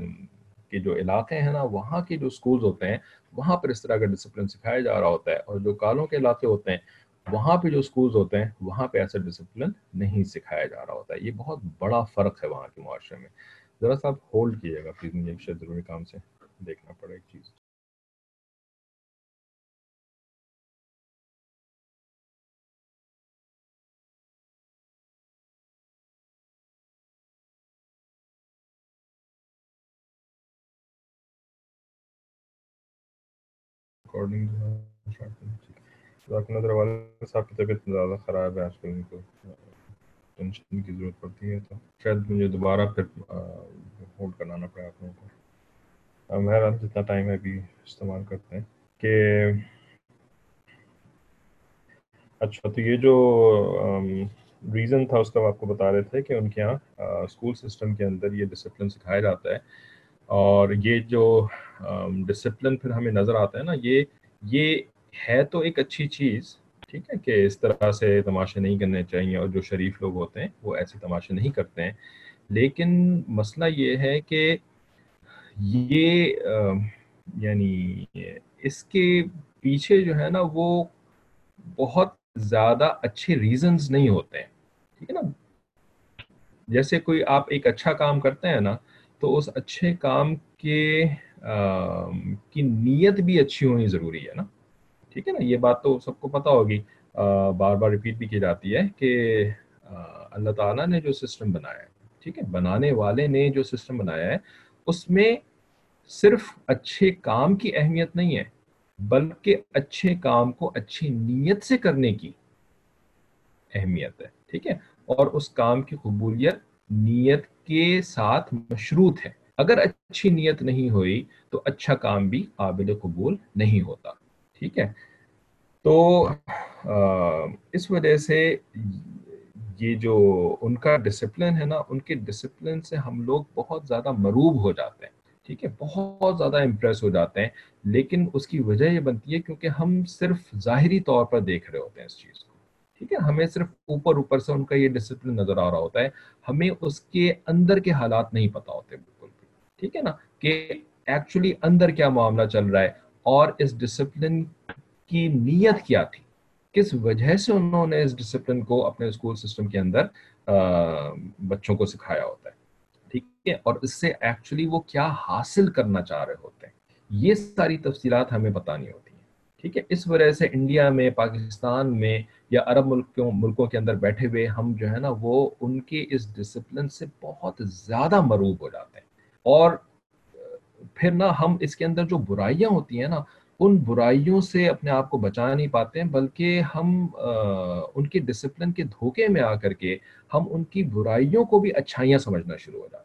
کے جو علاقے ہیں نا وہاں کے جو سکولز ہوتے ہیں وہاں پر اس طرح کا ڈسپلن سکھایا جا رہا ہوتا ہے، اور جو کالوں کے علاقے ہوتے ہیں وہاں پہ جو سکولز ہوتے ہیں وہاں پہ ایسا ڈسپلن نہیں سکھایا جا رہا ہوتا ہے۔ یہ بہت بڑا فرق ہے وہاں کے معاشرے میں۔ ذرا سا آپ ہولڈ کیجیے گا پلیز، مجھے ایک شاید ضروری کام سے دیکھنا پڑے ایک چیز۔ ریکارڈنگ جو ہے اسٹارٹ کرنا ٹھیک ہے۔ ذاکر اللہ والد صاحب کی طبیعت زیادہ خراب ہے آج کل، ان کو ٹینشن کی ضرورت پڑتی ہے، تو شاید مجھے دوبارہ پھر ہولڈ کرانا پڑے آپ لوگوں کو۔ بہرحال جتنا ٹائم ہے ابھی استعمال کرتے ہیں کہ اچھا، تو یہ جو ریزن تھا اس کا آپ کو بتا رہے تھے کہ ان کے یہاں اسکول سسٹم کے اندر یہ ڈسپلن سکھایا جاتا ہے، اور یہ جو ڈسپلن پھر ہمیں نظر آتا ہے نا، یہ یہ ہے تو ایک اچھی چیز، ٹھیک ہے، کہ اس طرح سے تماشے نہیں کرنے چاہیے، اور جو شریف لوگ ہوتے ہیں وہ ایسے تماشے نہیں کرتے ہیں، لیکن مسئلہ یہ ہے کہ یہ آ، یعنی اس کے پیچھے جو ہے نا وہ بہت زیادہ اچھے ریزنز نہیں ہوتے ہیں، ٹھیک ہے نا۔ جیسے کوئی آپ ایک اچھا کام کرتے ہیں نا تو اس اچھے کام کے آ، کی نیت بھی اچھی ہونی ضروری ہے نا، ٹھیک ہے نا۔ یہ بات تو سب کو پتہ ہوگی، آ، بار بار ریپیٹ بھی کی جاتی ہے کہ آ، اللہ تعالیٰ نے جو سسٹم بنایا ہے، ٹھیک ہے، بنانے والے نے جو سسٹم بنایا ہے اس میں صرف اچھے کام کی اہمیت نہیں ہے، بلکہ اچھے کام کو اچھی نیت سے کرنے کی اہمیت ہے، ٹھیک ہے، اور اس کام کی قبولیت نیت کے ساتھ مشروط ہے۔ اگر اچھی نیت نہیں ہوئی تو اچھا کام بھی قابل قبول نہیں ہوتا، ٹھیک ہے۔ تو آ، اس وجہ سے یہ جو ان کا ڈسپلن ہے نا، ان کے ڈسپلن سے ہم لوگ بہت زیادہ مروب ہو جاتے ہیں، ٹھیک ہے، بہت زیادہ امپریس ہو جاتے ہیں، لیکن اس کی وجہ یہ بنتی ہے کیونکہ ہم صرف ظاہری طور پر دیکھ رہے ہوتے ہیں اس چیز کو، ٹھیک ہے، ہمیں صرف اوپر اوپر سے ان کا یہ ڈسپلن نظر آ رہا ہوتا ہے، ہمیں اس کے اندر کے حالات نہیں پتا ہوتے بالکل بھی، ٹھیک ہے نا، کہ ایکچولی اندر کیا معاملہ چل رہا ہے، اور اس ڈسپلن کی نیت کیا تھی، کس وجہ سے انہوں نے اس ڈسپلن کو اپنے اسکول سسٹم کے اندر آ، بچوں کو سکھایا ہوتا ہے، ٹھیک ہے، اور اس سے ایکچولی وہ کیا حاصل کرنا چاہ رہے ہوتے ہیں، یہ ساری تفصیلات ہمیں بتانی ہوتی ہیں، ٹھیک ہے۔ اس وجہ سے انڈیا میں، پاکستان میں یا عرب ملکوں ملکوں کے اندر بیٹھے ہوئے ہم جو ہے نا وہ ان کے اس ڈسپلن سے بہت زیادہ مروب ہو جاتے ہیں، اور پھر نا ہم اس کے اندر جو برائیاں ہوتی ہیں نا ان برائیوں سے اپنے آپ کو بچا نہیں پاتے ہیں، بلکہ ہم آ، ان کے ڈسپلن کے دھوکے میں آ کر کے ہم ان کی برائیوں کو بھی اچھائیاں سمجھنا شروع ہو جاتے ہیں،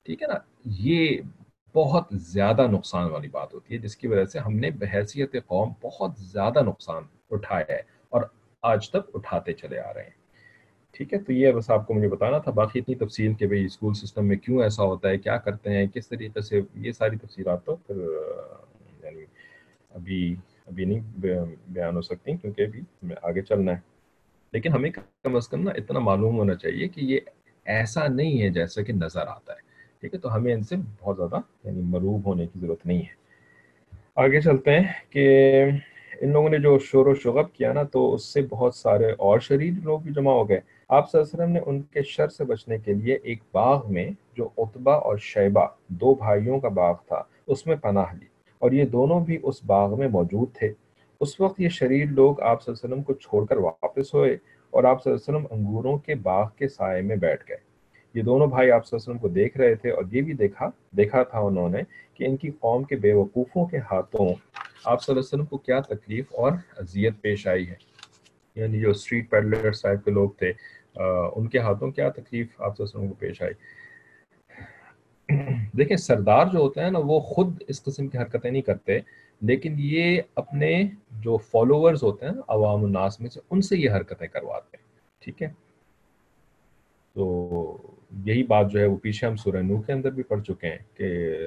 ٹھیک ہے نا. یہ بہت زیادہ نقصان والی بات ہوتی ہے جس کی وجہ سے ہم نے بحیثیت قوم بہت زیادہ نقصان اٹھایا ہے اور آج تک اٹھاتے چلے آ رہے ہیں. ٹھیک ہے, تو یہ بس آپ کو مجھے بتانا تھا. باقی اتنی تفصیل کہ بھئی اسکول سسٹم میں کیوں ایسا ہوتا ہے, کیا کرتے ہیں, کس طریقے سے, یہ ساری تفصیلات تو پھر یعنی ابھی ابھی نہیں بیان ہو سکتی کیونکہ ابھی ہمیں آگے چلنا ہے. لیکن ہمیں کم از کم نا اتنا معلوم ہونا چاہیے کہ یہ ایسا نہیں ہے جیسا کہ نظر آتا ہے. ٹھیک ہے, تو ہمیں ان سے بہت زیادہ یعنی مرعوب ہونے کی ضرورت نہیں ہے. آگے چلتے ہیں کہ ان لوگوں نے جو شور و شغب کیا نا, تو اس سے بہت سارے اور شریر لوگ بھی جمع ہو گئے. آپ صلی اللہ علیہ وسلم نے ان کے شر سے بچنے کے لیے ایک باغ میں جو عتبہ اور شیبہ دو بھائیوں کا باغ تھا اس میں پناہ لی, اور یہ دونوں بھی اس باغ میں موجود تھے. اس وقت یہ شریر لوگ آپ صلی اللہ علیہ وسلم کو چھوڑ کر واپس ہوئے, اور آپ صلی اللہ علیہ وسلم انگوروں کے باغ کے سائے میں بیٹھ گئے. یہ دونوں بھائی آپ صلی اللہ علیہ وسلم کو دیکھ رہے تھے, اور یہ بھی دیکھا دیکھا تھا انہوں نے کہ ان کی قوم کے بے وقوفوں کے ہاتھوں آپ صلی اللہ علیہ وسلم کو کیا تکلیف اور اذیت پیش آئی ہے. یعنی جو اسٹریٹ پیڈلر ٹائپ کے لوگ تھے, آ, ان کے ہاتھوں کیا تکلیف آپ صلی اللہ علیہ وسلم کو پیش آئی. دیکھیں, سردار جو ہوتے ہیں نا وہ خود اس قسم کی حرکتیں نہیں کرتے, لیکن یہ اپنے جو فالوورز ہوتے ہیں عوام الناس میں سے ان سے یہ حرکتیں کرواتے ہیں. ٹھیک ہے, تو یہی بات جو ہے وہ پیچھے ہم سورہ نوح کے اندر بھی پڑھ چکے ہیں کہ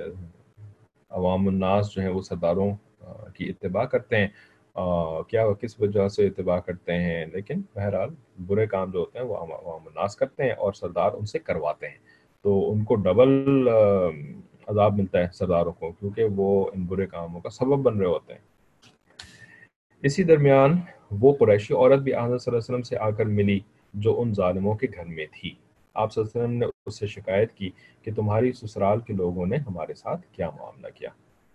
عوام الناس جو ہیں وہ سرداروں کی اتباع کرتے ہیں. آ, کیا کس وجہ سے اتباع کرتے ہیں, لیکن بہرحال برے کام جو ہوتے ہیں وہ عوام الناس کرتے ہیں اور سردار ان سے کرواتے ہیں. تو ان کو ڈبل عذاب ملتا ہے سرداروں کو, کیونکہ وہ ان برے کاموں کا سبب بن رہے ہوتے ہیں. اسی درمیان وہ قریشی عورت بھی آن صلی اللہ علیہ وسلم سے آ کر ملی جو ان ظالموں کے گھر میں تھی. آپ صلی اللہ علیہ وسلم نے اس سے شکایت کی کہ تمہاری سسرال کے لوگوں نے ہمارے ساتھ کیا معاملہ کیا.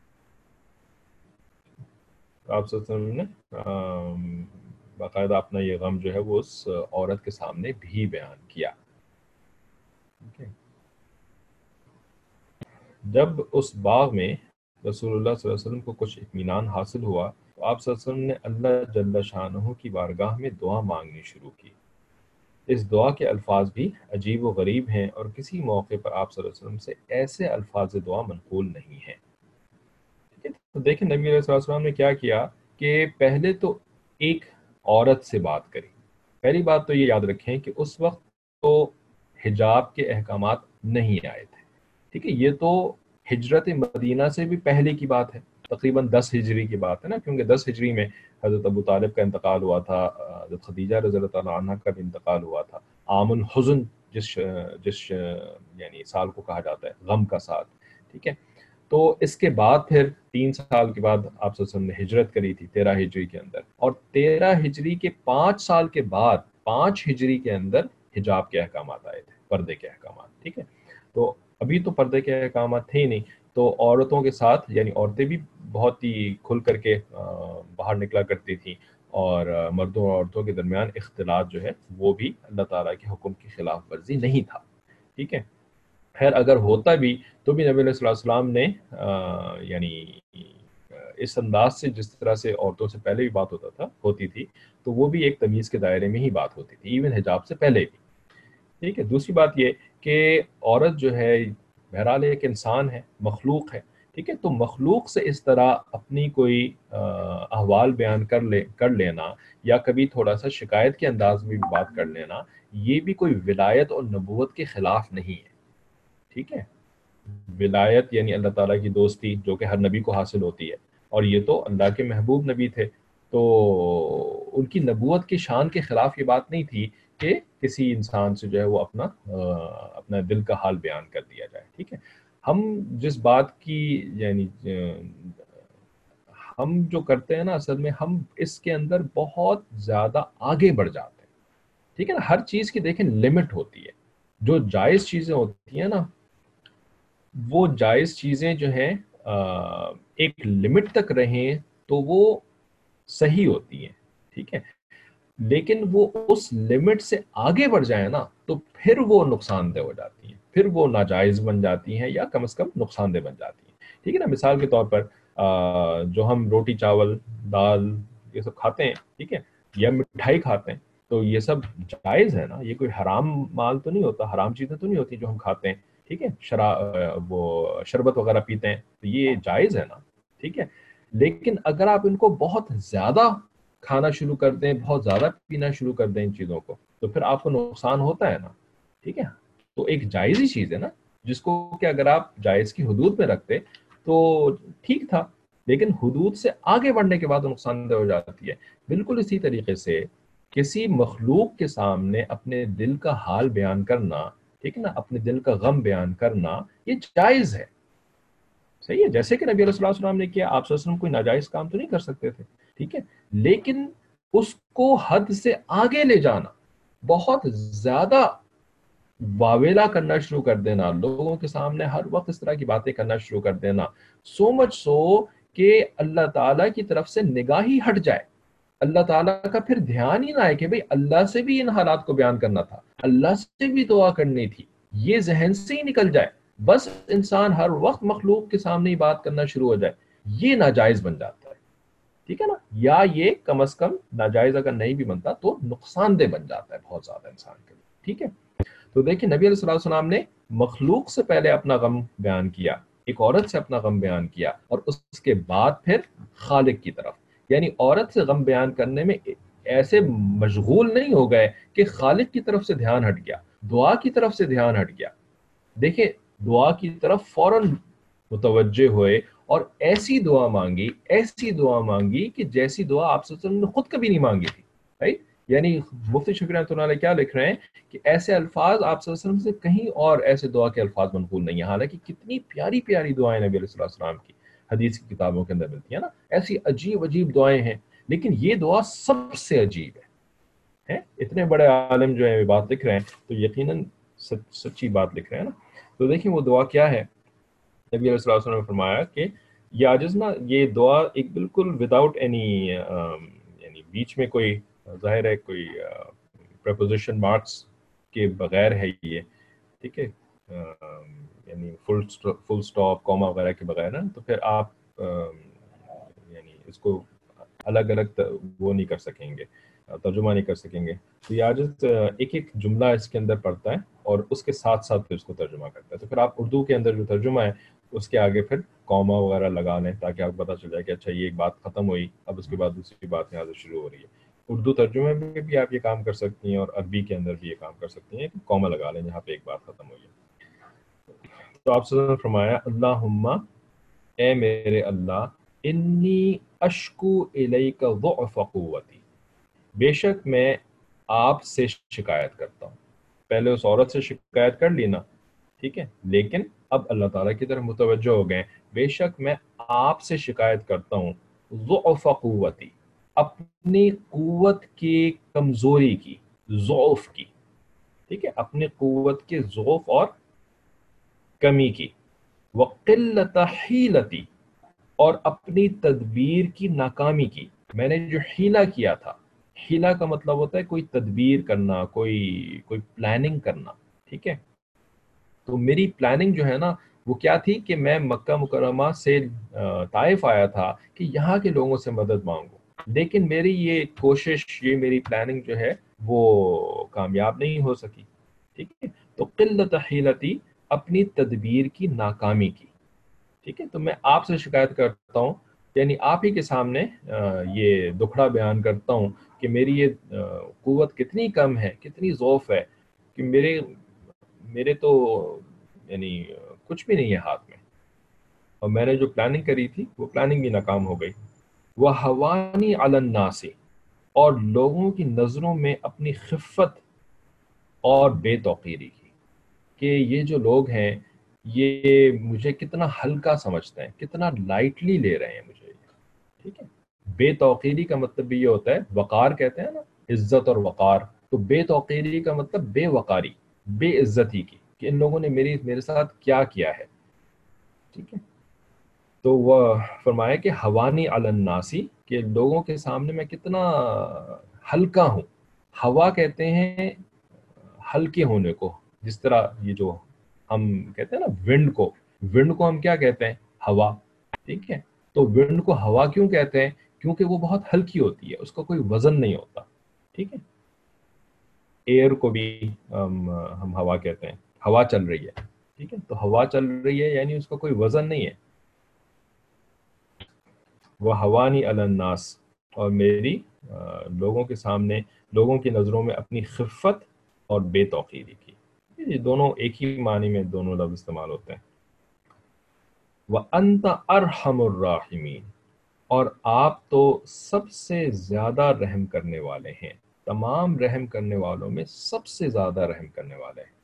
آپ صلی اللہ علیہ وسلم نے باقاعدہ اپنا یہ غم جو ہے وہ اس عورت کے سامنے بھی بیان کیا. جب اس باغ میں رسول اللہ صلی اللہ علیہ وسلم کو کچھ اطمینان حاصل ہوا تو آپ صلی اللہ علیہ وسلم نے اللہ جل شانہ کی بارگاہ میں دعا مانگنی شروع کی. اس دعا کے الفاظ بھی عجیب و غریب ہیں, اور کسی موقع پر آپ صلی اللہ علیہ وسلم سے ایسے الفاظ دعا منقول نہیں ہیں. تو دیکھیں نبی علیہ الصلوۃ والسلام نے کیا کیا کہ پہلے تو ایک عورت سے بات کری. پہلی بات تو یہ یاد رکھیں کہ اس وقت تو حجاب کے احکامات نہیں آئے تھے. ٹھیک ہے, یہ تو ہجرت مدینہ سے بھی پہلے کی بات ہے, تقریباً دس ہجری کی بات ہے نا, کیونکہ دس ہجری میں حضرت ابو طالب کا انتقال ہوا تھا, حضرت خدیجہ رضی اللہ تعالیٰ عنہ کا بھی انتقال ہوا تھا. عام الحزن جس جس یعنی سال کو کہا جاتا ہے, غم کا سال. ٹھیک ہے, تو اس کے بعد پھر تین سال کے بعد آپ صلی اللہ علیہ وسلم نے ہجرت کری تھی تیرہ ہجری کے اندر, اور تیرہ ہجری کے پانچ سال کے بعد پانچ ہجری کے اندر حجاب کے احکامات آئے تھے, پردے کے احکامات. ٹھیک ہے, تو ابھی تو پردے کے احکامات تھے ہی نہیں, تو عورتوں کے ساتھ یعنی عورتیں بھی بہت ہی کھل کر کے باہر نکلا کرتی تھیں, اور مردوں اور عورتوں کے درمیان اختلاط جو ہے وہ بھی اللہ تعالیٰ کے حکم کی خلاف ورزی نہیں تھا. ٹھیک ہے, خیر اگر ہوتا بھی تو بھی نبی علیہ السلام نے یعنی اس انداز سے جس طرح سے عورتوں سے پہلے بھی بات ہوتا تھا ہوتی تھی, تو وہ بھی ایک تمیز کے دائرے میں ہی بات ہوتی تھی, ایون حجاب سے پہلے بھی. ٹھیک ہے, دوسری بات یہ کہ عورت جو ہے بہرحال ایک انسان ہے, مخلوق ہے. ٹھیک ہے, تو مخلوق سے اس طرح اپنی کوئی احوال بیان کر لے کر لینا یا کبھی تھوڑا سا شکایت کے انداز میں بھی بات کر لینا, یہ بھی کوئی ولایت اور نبوت کے خلاف نہیں ہے. ٹھیک ہے, ولایت یعنی اللہ تعالیٰ کی دوستی جو کہ ہر نبی کو حاصل ہوتی ہے, اور یہ تو اللہ کے محبوب نبی تھے, تو ان کی نبوت کی شان کے خلاف یہ بات نہیں تھی کہ کسی انسان سے جو ہے وہ اپنا اپنا دل کا حال بیان کر دیا جائے. ٹھیک ہے, ہم جس بات کی یعنی ہم جو کرتے ہیں نا, اصل میں ہم اس کے اندر بہت زیادہ آگے بڑھ جاتے ہیں. ٹھیک ہے نا, ہر چیز کی دیکھیں لمٹ ہوتی ہے. جو جائز چیزیں ہوتی ہیں نا, وہ جائز چیزیں جو ہیں ایک لمٹ تک رہیں تو وہ صحیح ہوتی ہیں. ٹھیک ہے, لیکن وہ اس لمٹ سے آگے بڑھ جائیں نا تو پھر وہ نقصان دہ ہو جاتی ہیں, پھر وہ ناجائز بن جاتی ہیں, یا کم از کم نقصان دہ بن جاتی ہیں. ٹھیک ہے نا, مثال کے طور پر جو ہم روٹی چاول دال یہ سب کھاتے ہیں, ٹھیک ہے, یا مٹھائی کھاتے ہیں, تو یہ سب جائز ہے نا, یہ کوئی حرام مال تو نہیں ہوتا, حرام چیزیں تو نہیں ہوتی جو ہم کھاتے ہیں. ٹھیک ہے، شراب وہ شربت وغیرہ پیتے ہیں تو یہ جائز ہے نا، ٹھیک ہے، لیکن اگر آپ ان کو بہت زیادہ کھانا شروع کر دیں، بہت زیادہ پینا شروع کر دیں ان چیزوں کو، تو پھر آپ کو نقصان ہوتا ہے نا، ٹھیک ہے، تو ایک جائز ہی چیز ہے نا، جس کو کہ اگر آپ جائز کی حدود میں رکھتے تو ٹھیک تھا، لیکن حدود سے آگے بڑھنے کے بعد نقصان دہ ہو جاتی ہے۔ بالکل اسی طریقے سے کسی مخلوق کے سامنے اپنے دل کا حال بیان کرنا، ٹھیک ہے نا، اپنے دل کا غم بیان کرنا یہ جائز ہے، صحیح ہے، جیسے کہ نبی علیہ الصلوۃ والسلام نے کیا، آپ صلی اللہ علیہ وسلم کوئی ناجائز کام تو نہیں کر سکتے تھے، ٹھیک ہے، لیکن اس کو حد سے آگے لے جانا، بہت زیادہ واویلا کرنا شروع کر دینا، لوگوں کے سامنے ہر وقت اس طرح کی باتیں کرنا شروع کر دینا، سو مچ سو کہ اللہ تعالیٰ کی طرف سے نگاہ ہی ہٹ جائے، اللہ تعالیٰ کا پھر دھیان ہی نہ آئے کہ بھئی اللہ سے بھی ان حالات کو بیان کرنا تھا، اللہ سے بھی دعا کرنی تھی، یہ ذہن سے ہی نکل جائے، بس انسان ہر وقت مخلوق کے سامنے ہی بات کرنا شروع ہو جائے، یہ ناجائز بن جاتا ہے، ٹھیک ہے نا، یا یہ کم از کم ناجائز اگر نہیں بھی بنتا تو نقصان دہ بن جاتا ہے بہت زیادہ انسان کے لیے، ٹھیک ہے۔ تو دیکھیں نبی علیہ الصلوۃ والسلام نے مخلوق سے پہلے اپنا غم بیان کیا، ایک عورت سے اپنا غم بیان کیا، اور اس کے بعد پھر خالق کی طرف، یعنی عورت سے غم بیان کرنے میں ایسے مشغول نہیں ہو گئے کہ خالق کی طرف سے دھیان ہٹ گیا، دعا کی طرف سے دھیان ہٹ گیا، دیکھیں دعا کی طرف فوراً متوجہ ہوئے اور ایسی دعا مانگی، ایسی دعا مانگی کہ جیسی دعا آپ صلی اللہ علیہ وسلم نے خود کبھی نہیں مانگی تھی، right؟ یعنی مفتی شفیع رحمۃ اللہ علیہ کیا لکھ رہے ہیں کہ ایسے الفاظ آپ صلی اللہ علیہ وسلم سے کہیں اور ایسے دعا کے الفاظ منقول نہیں ہیں، حالانکہ کتنی پیاری پیاری دعائیں نبی علیہ السلام کی حدیث کی کتابوں کے اندر ملتی ہیں نا، ایسی عجیب عجیب دعائیں ہیں، لیکن یہ دعا سب سے عجیب ہے، ہیں اتنے بڑے عالم جو ہے بات لکھ رہے ہیں تو یقیناً سچ سچی بات لکھ رہے ہیں نا۔ تو دیکھیں وہ دعا کیا ہے، نبی علیہ الصلوۃ والسلام نے فرمایا کہ یہ عاجز نا، یہ دعا ایک بالکل وداؤٹ اینی یعنی بیچ میں کوئی ظاہر ہے کوئی پریپوزیشن مارکس کے بغیر ہے یہ، ٹھیک ہے، یعنی فل فل سٹاپ کوما وغیرہ کے بغیر نا، تو پھر آپ یعنی اس کو الگ الگ وہ نہیں کر سکیں گے، ترجمہ نہیں کر سکیں گے، تو یہ عاجز ایک ایک جملہ اس کے اندر پڑھتا ہے اور اس کے ساتھ ساتھ پھر اس کو ترجمہ کرتا ہے، تو پھر آپ اردو کے اندر جو ترجمہ ہے اس کے آگے پھر کوما وغیرہ لگا لیں تاکہ آپ کو پتہ چل جائے کہ اچھا یہ ایک بات ختم ہوئی، اب اس کے بعد دوسری بات یہاں سے شروع ہو رہی ہے۔ اردو ترجمے میں بھی آپ یہ کام کر سکتی ہیں اور عربی کے اندر بھی یہ کام کر سکتی ہیں کہ کوما لگا لیں جہاں پہ ایک بات ختم ہوئی ہے۔ تو آپ سے فرمایا اللہم، اے میرے اللہ، انی اشکو الیک ضعف قوتی، بے شک میں آپ سے شکایت کرتا ہوں، پہلے اس عورت سے شکایت کر لی نا، ٹھیک ہے، لیکن اب اللہ تعالیٰ کی طرف متوجہ ہو گئے، بے شک میں آپ سے شکایت کرتا ہوں، ضعف قوتی، اپنی قوت کی کمزوری کی، ضعف کی، ٹھیک ہے، اپنی قوت کے ضعف اور کمی کی، وقلت حیلتی، اور اپنی تدبیر کی ناکامی کی، میں نے جو حیلہ کیا تھا، حیلہ کا مطلب ہوتا ہے کوئی تدبیر کرنا، کوئی کوئی پلاننگ کرنا، ٹھیک ہے، تو میری پلاننگ جو ہے نا وہ کیا تھی کہ میں مکہ مکرمہ سے طائف آیا تھا کہ یہاں کے لوگوں سے مدد مانگوں، لیکن میری یہ کوشش، یہ میری پلاننگ جو ہے وہ کامیاب نہیں ہو سکی، ٹھیک ہے، تو قلت حیلتی، اپنی تدبیر کی ناکامی کی، ٹھیک ہے، تو میں آپ سے شکایت کرتا ہوں، یعنی آپ ہی کے سامنے یہ دکھڑا بیان کرتا ہوں کہ میری یہ قوت کتنی کم ہے، کتنی ضعف ہے، کہ میرے میرے تو یعنی کچھ بھی نہیں ہے ہاتھ میں، اور میں نے جو پلاننگ کری تھی وہ پلاننگ بھی ناکام ہو گئی، وَحَوَانِي عَلَى النَّاسِ، اور لوگوں کی نظروں میں اپنی خفت اور بے توقیری کی، کہ یہ جو لوگ ہیں یہ مجھے کتنا ہلکا سمجھتے ہیں، کتنا لائٹلی لے رہے ہیں مجھے، ٹھیک ہے، بے توقیری کا مطلب بھی یہ ہوتا ہے، وقار کہتے ہیں نا، عزت اور وقار، تو بے توقیری کا مطلب بے وقاری، بے عزتی کی، کہ ان لوگوں نے میری میرے ساتھ کیا کیا ہے، ٹھیک ہے، تو وہ فرمایا کہ حوانی علی الناس، کہ لوگوں کے سامنے میں کتنا ہلکا ہوں، ہوا کہتے ہیں ہلکے ہونے کو، جس طرح یہ جو ہم کہتے ہیں نا ونڈ کو، ونڈ کو ہم کیا کہتے ہیں، ہوا، ٹھیک ہے، تو ونڈ کو ہوا کیوں کہتے ہیں، کیونکہ وہ بہت ہلکی ہوتی ہے، اس کا کوئی وزن نہیں ہوتا، ٹھیک ہے، ایئر کو بھی ہم ہم ہوا کہتے ہیں، ہوا چل رہی ہے، ٹھیک ہے، تو ہوا چل رہی ہے یعنی اس کا کوئی وزن نہیں ہے. وہ ہوانی علی الناس، اور میری لوگوں کے سامنے، لوگوں کی نظروں میں اپنی خفت اور بے توقیری کی. یہ دونوں ایک ہی معنی میں دونوں لفظ استعمال ہوتے ہیں. وَأَنْتَ أَرْحَمُ الرَّاحِمِينَ، اور آپ تو سب سے زیادہ رحم کرنے والے ہیں، تمام رحم کرنے والوں میں سب سے زیادہ رحم کرنے والے ہیں.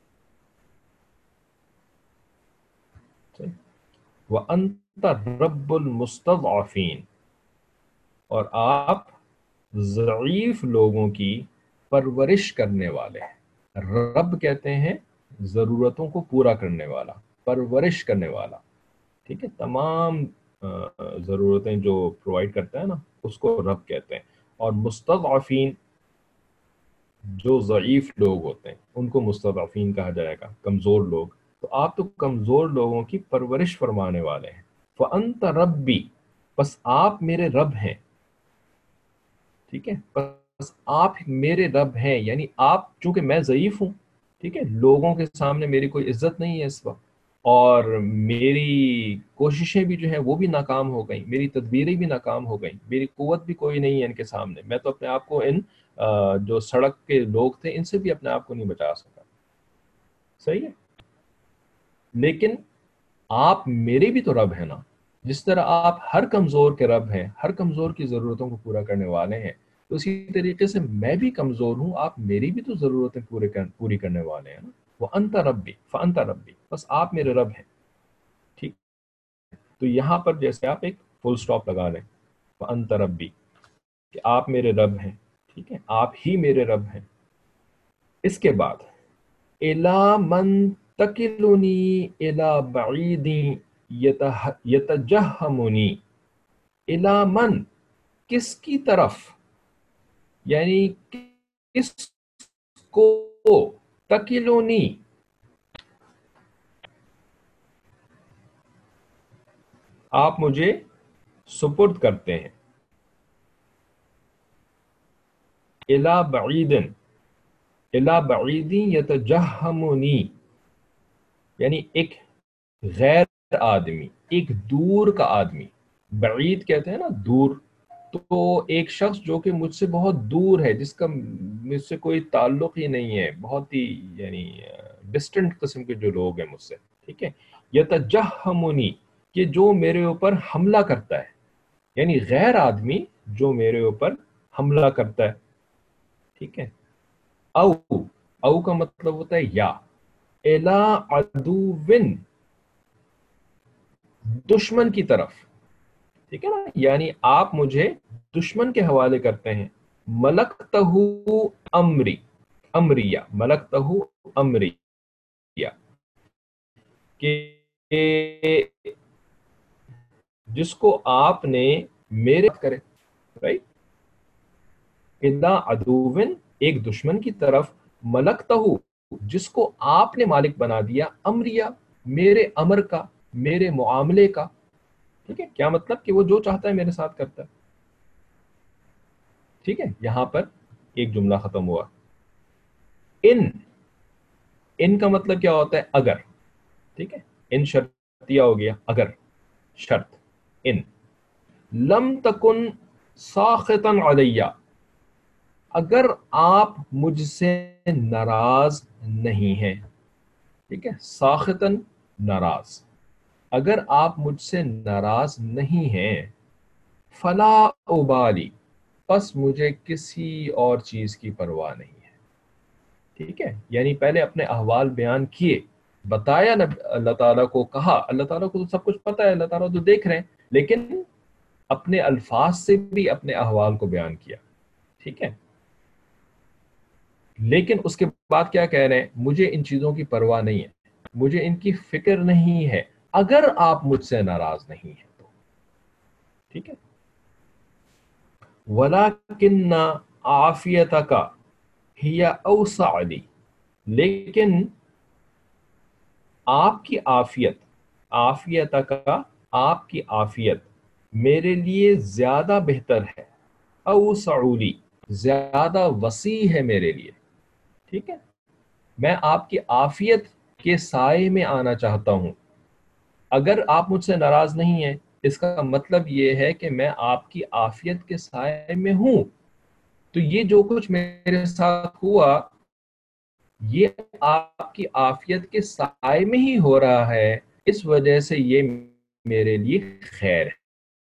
وَأَنْتَ رَبُّ الْمُسْتَضْعَفِينَ، اور آپ ضعیف لوگوں کی پرورش کرنے والے ہیں. رب کہتے ہیں ضرورتوں کو پورا کرنے والا، پرورش کرنے والا. ٹھیک ہے، تمام ضرورتیں جو پرووائڈ کرتا ہے نا اس کو رب کہتے ہیں. اور مستضعفین، جو ضعیف لوگ ہوتے ہیں ان کو مستضعفین کہا جائے گا، کمزور لوگ. تو آپ تو کمزور لوگوں کی پرورش فرمانے والے ہیں. فَأَنْتَ رَبِّي، بس آپ میرے رب ہیں. ٹھیک ہے، بس آپ میرے رب ہیں، یعنی آپ، چونکہ میں ضعیف ہوں، ٹھیک ہے، لوگوں کے سامنے میری کوئی عزت نہیں ہے اس وقت، اور میری کوششیں بھی جو ہیں وہ بھی ناکام ہو گئیں، میری تدبیریں بھی ناکام ہو گئیں، میری قوت بھی کوئی نہیں ہے ان کے سامنے. میں تو اپنے آپ کو ان جو سڑک کے لوگ تھے ان سے بھی اپنے آپ کو نہیں بچا سکا. صحیح ہے، لیکن آپ میرے بھی تو رب ہیں نا. جس طرح آپ ہر کمزور کے رب ہیں، ہر کمزور کی ضرورتوں کو پورا کرنے والے ہیں، تو اسی طریقے سے میں بھی کمزور ہوں، آپ میری بھی تو ضرورتیں پورے کر, پوری کرنے والے ہیں نا. وہ انت ربی فانت ربی، بس آپ میرے رب ہیں. ٹھیک، تو یہاں پر جیسے آپ ایک فل سٹاپ لگا لیں، وانت ربی، کہ آپ میرے رب ہیں. ٹھیک ہے، آپ ہی میرے رب ہیں. اس کے بعد الا من تکلنی الا بعید یتجہمنی، الا من، کس کی طرف، یعنی کس کو، تکلونی، آپ مجھے سپرد کرتے ہیں. الا بعید، الا بعید یتجہمنی، یعنی ایک غیر آدمی، ایک دور کا آدمی. بعید کہتے ہیں نا دور، تو ایک شخص جو کہ مجھ سے بہت دور ہے، جس کا مجھ سے کوئی تعلق ہی نہیں ہے، بہت ہی یعنی ڈسٹنٹ قسم کے جو لوگ ہیں مجھ سے. ٹھیک ہے، یتجہمنی، کہ جو میرے اوپر حملہ کرتا ہے، یعنی غیر آدمی جو میرے اوپر حملہ کرتا ہے. ٹھیک ہے، او، او کا مطلب ہوتا ہے یا. الا عدوون، دشمن کی طرف. ٹھیک ہے نا، یعنی آپ مجھے دشمن کے حوالے کرتے ہیں. ملکتہ امری، امریہ، ملکتہ امریہ، کہ جس کو آپ نے میرے کرے. رائٹ، الا عدوون، ایک دشمن کی طرف، ملکتہ، جس کو آپ نے مالک بنا دیا، امریہ، میرے امر کا، میرے معاملے کا. ٹھیک ہے، کیا مطلب کہ وہ جو چاہتا ہے میرے ساتھ کرتا ہے. ٹھیک ہے، یہاں پر ایک جملہ ختم ہوا. ان، ان کا مطلب کیا ہوتا ہے؟ اگر. ٹھیک ہے، ان شرطیہ ہو گیا، اگر شرط. ان لم تکن ساخطا علیہ، اگر آپ مجھ سے ناراض نہیں ہیں. ٹھیک ہے، ساخطا، ناراض، اگر آپ مجھ سے ناراض نہیں ہیں، فلا ابالی، پس مجھے کسی اور چیز کی پرواہ نہیں ہے. ٹھیک ہے، یعنی پہلے اپنے احوال بیان کیے، بتایا اللہ تعالیٰ کو، کہا اللہ تعالیٰ کو تو سب کچھ پتہ ہے، اللہ تعالیٰ تو دیکھ رہے ہیں، لیکن اپنے الفاظ سے بھی اپنے احوال کو بیان کیا. ٹھیک ہے، لیکن اس کے بعد کیا کہہ رہے ہیں؟ مجھے ان چیزوں کی پرواہ نہیں ہے، مجھے ان کی فکر نہیں ہے، اگر آپ مجھ سے ناراض نہیں ہیں تو. ٹھیک ہے، وَلَكِنَّ عَافِيَتَكَ هِيَ أَوْسَعُ لِي، لیکن آپ کی عافیت، عافیتک، آپ کی عافیت میرے لیے زیادہ بہتر ہے، اوسع لی، زیادہ وسیع ہے میرے لیے. ٹھیک ہے، میں آپ کی عافیت کے سائے میں آنا چاہتا ہوں۔ اگر آپ مجھ سے ناراض نہیں ہیں، اس کا مطلب یہ ہے کہ میں آپ کی عافیت کے سائے میں ہوں۔ تو یہ جو کچھ میرے ساتھ ہوا، یہ آپ کی عافیت کے سائے میں ہی ہو رہا ہے، اس وجہ سے یہ میرے لیے خیر ہے۔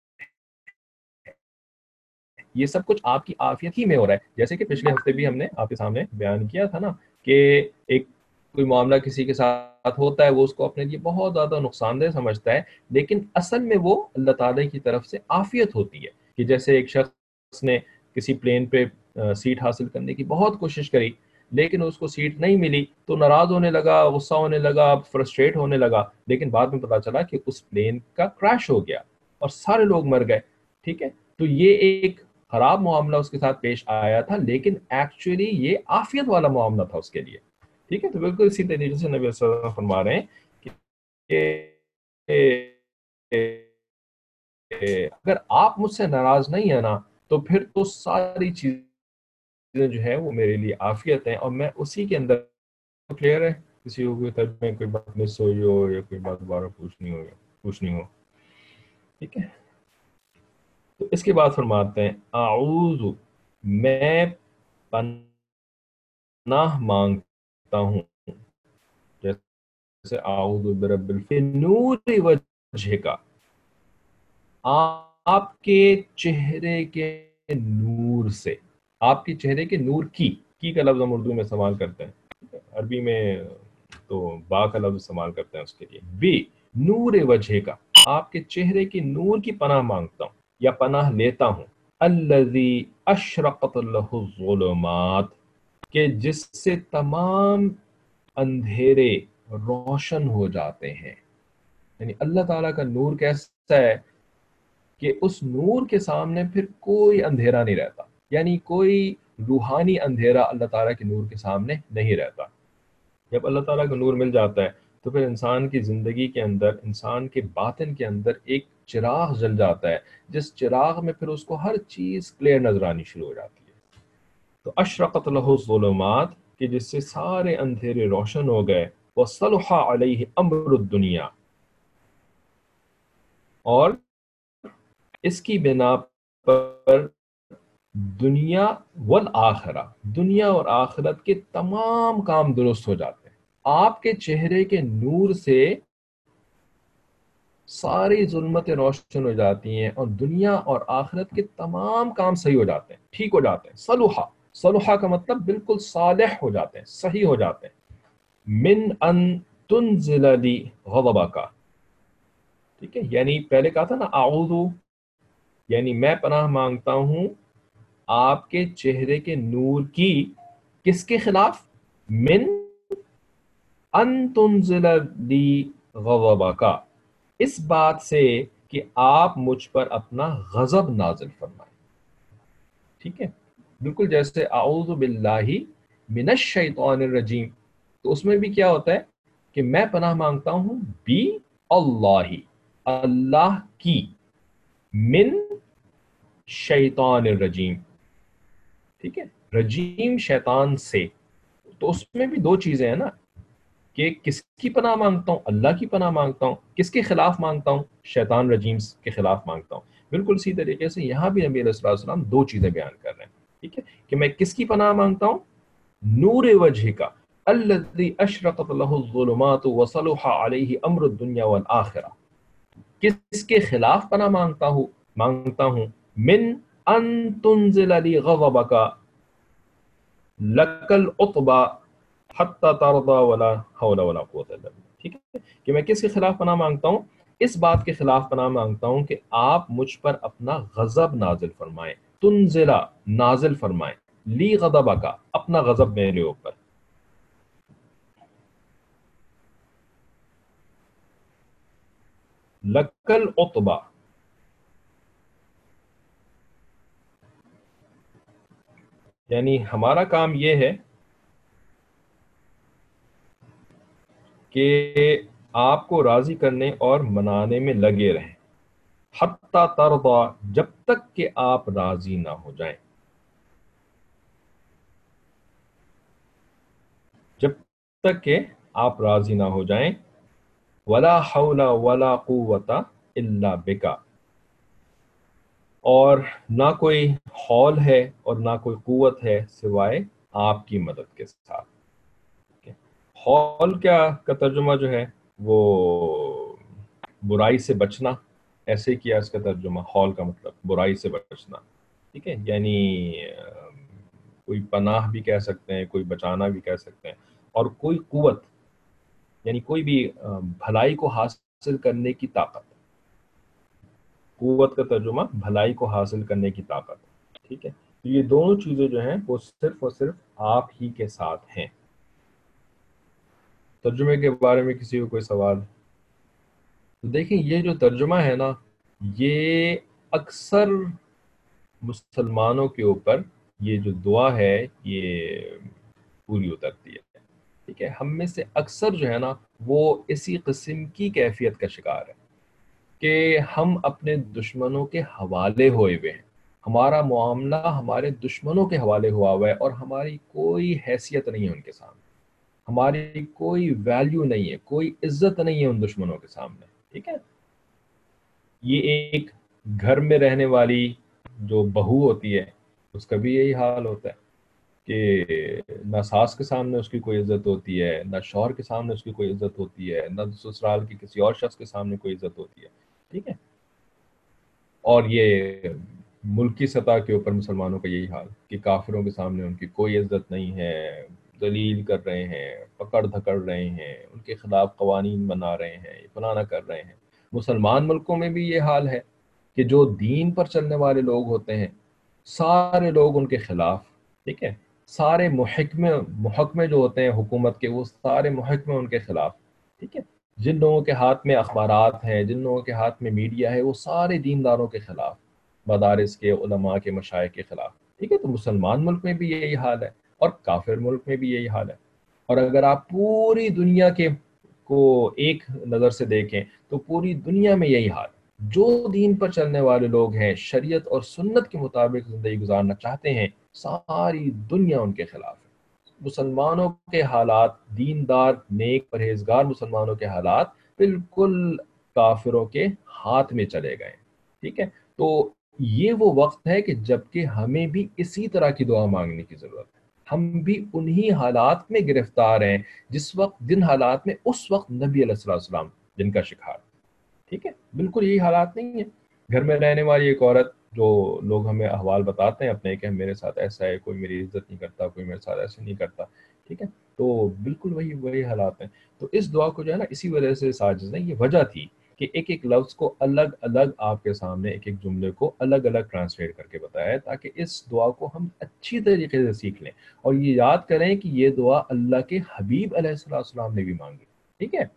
یہ سب کچھ آپ کی عافیت ہی میں ہو رہا ہے۔ جیسے کہ پچھلے ہفتے بھی ہم نے آپ کے سامنے بیان کیا تھا نا کہ ایک کوئی معاملہ کسی کے ساتھ ہوتا ہے، وہ اس کو اپنے لیے بہت زیادہ نقصان دہ سمجھتا ہے، لیکن اصل میں وہ اللہ تعالیٰ کی طرف سے عافیت ہوتی ہے۔ کہ جیسے ایک شخص نے کسی پلین پہ سیٹ حاصل کرنے کی بہت کوشش کری، لیکن اس کو سیٹ نہیں ملی تو ناراض ہونے لگا، غصہ ہونے لگا، فرسٹریٹ ہونے لگا، لیکن بعد میں پتا چلا کہ اس پلین کا کریش ہو گیا اور سارے لوگ مر گئے۔ ٹھیک ہے، تو یہ ایک خراب معاملہ اس کے ساتھ پیش آیا تھا، لیکن ایکچولی یہ عافیت والا معاملہ تھا اس کے لیے۔ ٹھیک ہے، تو بالکل اسی طریقے سے نبی صلی اللہ علیہ وسلم فرما رہے ہیں کہ اگر آپ مجھ سے ناراض نہیں ہیں نا، تو پھر تو ساری چیزیں جو ہے وہ میرے لیے عافیت ہیں، اور میں اسی کے اندر۔ کلیئر ہے؟ کسی کو کوئی ترجمے کوئی بات مس ہوئی ہو یا کوئی بات دوبارہ پوچھنی ہو پوچھنی ہو ٹھیک ہے، تو اس کے بعد فرماتے ہیں اعوذ، میں پناہ مانگتا ہوں، جیسے اعوذ برب الفلق نور وجہ کا، آپ کے چہرے کے نور سے، آپ کے چہرے کے نور کی کی کا لفظ ہم اردو میں استعمال کرتے ہیں، عربی میں تو با کا لفظ استعمال کرتے ہیں اس کے لیے، بی نور وجہ کا، آپ کے چہرے کے نور کی پناہ مانگتا ہوں یا پناہ لیتا ہوں، الذی اشرقت لہ الظلمات، کہ جس سے تمام اندھیرے روشن ہو جاتے ہیں۔ یعنی اللہ تعالیٰ کا نور کیسا ہے کہ اس نور کے سامنے پھر کوئی اندھیرا نہیں رہتا، یعنی کوئی روحانی اندھیرا اللہ تعالیٰ کے نور کے سامنے نہیں رہتا۔ جب اللہ تعالیٰ کا نور مل جاتا ہے تو پھر انسان کی زندگی کے اندر، انسان کے باطن کے اندر ایک چراغ جل جاتا ہے، جس چراغ میں پھر اس کو ہر چیز کلیئر نظر آنی شروع ہو جاتی ہے۔ تو اشرقت لہ الظلمات، کہ جس سے سارے اندھیرے روشن ہو گئے، وصلح علیہ امر الدنیا، اور اس کی بنا پر دنیا والآخرہ، دنیا اور آخرت کے تمام کام درست ہو جاتے ہیں۔ آپ کے چہرے کے نور سے ساری ظلمتیں روشن ہو جاتی ہیں اور دنیا اور آخرت کے تمام کام صحیح ہو جاتے ہیں، ٹھیک ہو جاتے ہیں۔ صلحہ، صلحہ کا مطلب بالکل صالح ہو جاتے ہیں، صحیح ہو جاتے ہیں۔ من ان تنزل لی غضبک، ٹھیک ہے، یعنی پہلے کہا تھا نا اعوذ، یعنی میں پناہ مانگتا ہوں آپ کے چہرے کے نور کی، کس کے خلاف؟ من ان تنزل لی غضبک، اس بات سے کہ آپ مجھ پر اپنا غضب نازل فرمائیں۔ ٹھیک ہے، بالکل جیسے اعوذ باللہ من الشیطان الرجیم، تو اس میں بھی کیا ہوتا ہے کہ میں پناہ مانگتا ہوں بی اللہ، اللہ کی، من شیطان الرجیم، ٹھیک ہے، رجیم شیطان سے۔ تو اس میں بھی دو چیزیں ہیں نا، کہ کس کی پناہ مانگتا ہوں؟ اللہ کی پناہ مانگتا ہوں۔ کس کے خلاف مانگتا ہوں؟ شیطان رجیم کے خلاف مانگتا ہوں۔ بالکل اسی طریقے سے یہاں بھی نبی علیہ الصلوۃ والسلام دو چیزیں بیان کر رہے ہیں، ٹھیک ہے، کہ میں کس کی پناہ مانگتا ہوں؟ نور وجہ کا، الذی اشرقت لہ الظلمات وصلح علیہ امر الدنیا والآخرہ، کس کے خلاف پناہ مانگتا ہوں مانگتا ہوں من ان تنزل لی غضبک لک العتبی حتی ترضی ولا حول ولا قوت الا باللہ، ٹھیک ہے، کہ میں کس کے خلاف پناہ مانگتا ہوں؟ اس بات کے خلاف پناہ مانگتا ہوں کہ آپ مجھ پر اپنا غضب نازل فرمائیں، تنزلہ نازل فرمائیں، لی غضبک اپنا غضب میرے اوپر، لک العتبی، یعنی ہمارا کام یہ ہے کہ آپ کو راضی کرنے اور منانے میں لگے رہیں، حتی ترضا، جب تک کہ آپ راضی نہ ہو جائیں، جب تک کہ آپ راضی نہ ہو جائیں. ولا حول ولا قوت الا بک، اور نہ کوئی حول ہے اور نہ کوئی قوت ہے سوائے آپ کی مدد کے ساتھ. حول کیا کا ترجمہ جو ہے وہ برائی سے بچنا، ایسے کیا اس کا ترجمہ. حول کا مطلب برائی سے بچنا، ٹھیک ہے، یعنی کوئی پناہ بھی کہہ سکتے ہیں، کوئی بچانا بھی کہہ سکتے ہیں. اور کوئی قوت یعنی کوئی بھی بھلائی کو حاصل کرنے کی طاقت. قوت کا ترجمہ بھلائی کو حاصل کرنے کی طاقت، ٹھیک ہے. تو یہ دونوں چیزیں جو ہیں وہ صرف اور صرف آپ ہی کے ساتھ ہیں. ترجمے کے بارے میں کسی کو کوئی سوال؟ تو دیکھیں یہ جو ترجمہ ہے نا، یہ اکثر مسلمانوں کے اوپر یہ جو دعا ہے یہ پوری اترتی ہے، ٹھیک ہے. ہم میں سے اکثر جو ہے نا وہ اسی قسم کی کیفیت کا شکار ہے کہ ہم اپنے دشمنوں کے حوالے ہوئے ہوئے ہیں. ہمارا معاملہ ہمارے دشمنوں کے حوالے ہوا ہوا ہے اور ہماری کوئی حیثیت نہیں ہے ان کے سامنے، ہماری کوئی ویلیو نہیں ہے، کوئی عزت نہیں ہے ان دشمنوں کے سامنے، ٹھیک ہے. یہ ایک گھر میں رہنے والی جو بہو ہوتی ہے اس کا بھی یہی حال ہوتا ہے کہ نہ ساس کے سامنے اس کی کوئی عزت ہوتی ہے، نہ شوہر کے سامنے اس کی کوئی عزت ہوتی ہے، نہ سسرال کی کسی اور شخص کے سامنے کوئی عزت ہوتی ہے، ٹھیک ہے. اور یہ ملکی سطح کے اوپر مسلمانوں کا یہی حال کہ کافروں کے سامنے ان کی کوئی عزت نہیں ہے، ذلیل کر رہے ہیں، پکڑ دھکڑ رہے ہیں، ان کے خلاف قوانین بنا رہے ہیں، فلانا کر رہے ہیں. مسلمان ملکوں میں بھی یہ حال ہے کہ جو دین پر چلنے والے لوگ ہوتے ہیں سارے لوگ ان کے خلاف، ٹھیک ہے. سارے محکمے محکمے جو ہوتے ہیں حکومت کے وہ سارے محکمے ان کے خلاف، ٹھیک ہے. جن لوگوں کے ہاتھ میں اخبارات ہیں، جن لوگوں کے ہاتھ میں میڈیا ہے، وہ سارے دینداروں کے خلاف، مدارس کے، علماء کے، مشائخ کے خلاف، ٹھیک ہے. تو مسلمان ملک میں بھی یہی حال ہے اور کافر ملک میں بھی یہی حال ہے. اور اگر آپ پوری دنیا کے کو ایک نظر سے دیکھیں تو پوری دنیا میں یہی حال. جو دین پر چلنے والے لوگ ہیں، شریعت اور سنت کے مطابق زندگی گزارنا چاہتے ہیں، ساری دنیا ان کے خلاف ہے. مسلمانوں کے حالات، دیندار نیک پرہیزگار مسلمانوں کے حالات بالکل کافروں کے ہاتھ میں چلے گئے، ٹھیک ہے. تو یہ وہ وقت ہے کہ جبکہ ہمیں بھی اسی طرح کی دعا مانگنے کی ضرورت ہے. ہم بھی انہی حالات میں گرفتار ہیں جس وقت جن حالات میں اس وقت نبی علیہ السلام جن کا شکار، ٹھیک ہے. بالکل یہی حالات نہیں ہیں. گھر میں رہنے والی ایک عورت، جو لوگ ہمیں احوال بتاتے ہیں اپنے کہ میرے ساتھ ایسا ہے، کوئی میری عزت نہیں کرتا، کوئی میرے ساتھ ایسے نہیں کرتا، ٹھیک ہے. تو بالکل وہی وہی حالات ہیں. تو اس دعا کو جو ہے نا اسی وجہ سے ساجد نے، یہ وجہ تھی کہ ایک ایک لفظ کو الگ الگ آپ کے سامنے، ایک ایک جملے کو الگ الگ ٹرانسلیٹ کر کے بتایا ہے تاکہ اس دعا کو ہم اچھی طریقے سے سیکھ لیں اور یہ یاد کریں کہ یہ دعا اللہ کے حبیب علیہ السلام نے بھی مانگی، ٹھیک ہے.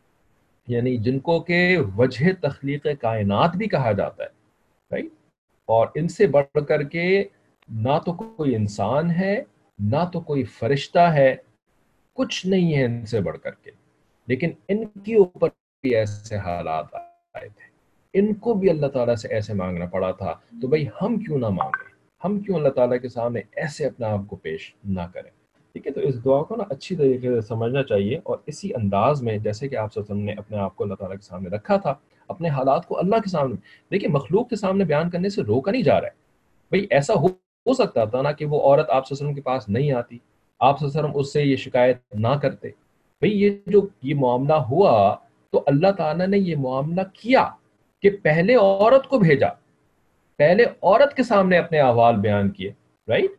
یعنی جن کو کہ وجہ تخلیق کائنات بھی کہا جاتا ہے، رائٹ. اور ان سے بڑھ کر کے نہ تو کوئی انسان ہے، نہ تو کوئی فرشتہ ہے، کچھ نہیں ہے ان سے بڑھ کر کے. لیکن ان کے اوپر بھی ایسے حالات آئے تھے، ان کو بھی اللہ تعالیٰ سے ایسے مانگنا پڑا تھا. تو بھائی ہم کیوں نہ مانگیں، ہم کیوں اللہ تعالیٰ کے سامنے ایسے اپنے آپ کو پیش نہ کریں، ٹھیک ہے. تو اس دعا کو نا اچھی طریقے سے سمجھنا چاہیے اور اسی انداز میں جیسے کہ آپ صلی اللہ علیہ وسلم نے اپنے آپ کو اللہ تعالیٰ کے سامنے رکھا تھا، اپنے حالات کو اللہ کے سامنے، دیکھیں مخلوق کے سامنے بیان کرنے سے روکا نہیں جا رہا ہے. بھائی ایسا ہو ہو سکتا تھا نا کہ وہ عورت آپ صلی اللہ علیہ وسلم کے پاس نہیں آتی، آپ صلی اللہ علیہ وسلم اس سے یہ شکایت نہ کرتے. بھئی یہ جو یہ معاملہ ہوا تو اللہ تعالیٰ نے یہ معاملہ کیا کہ پہلے عورت کو بھیجا، پہلے عورت کے سامنے اپنے احوال بیان کیے، رائٹ.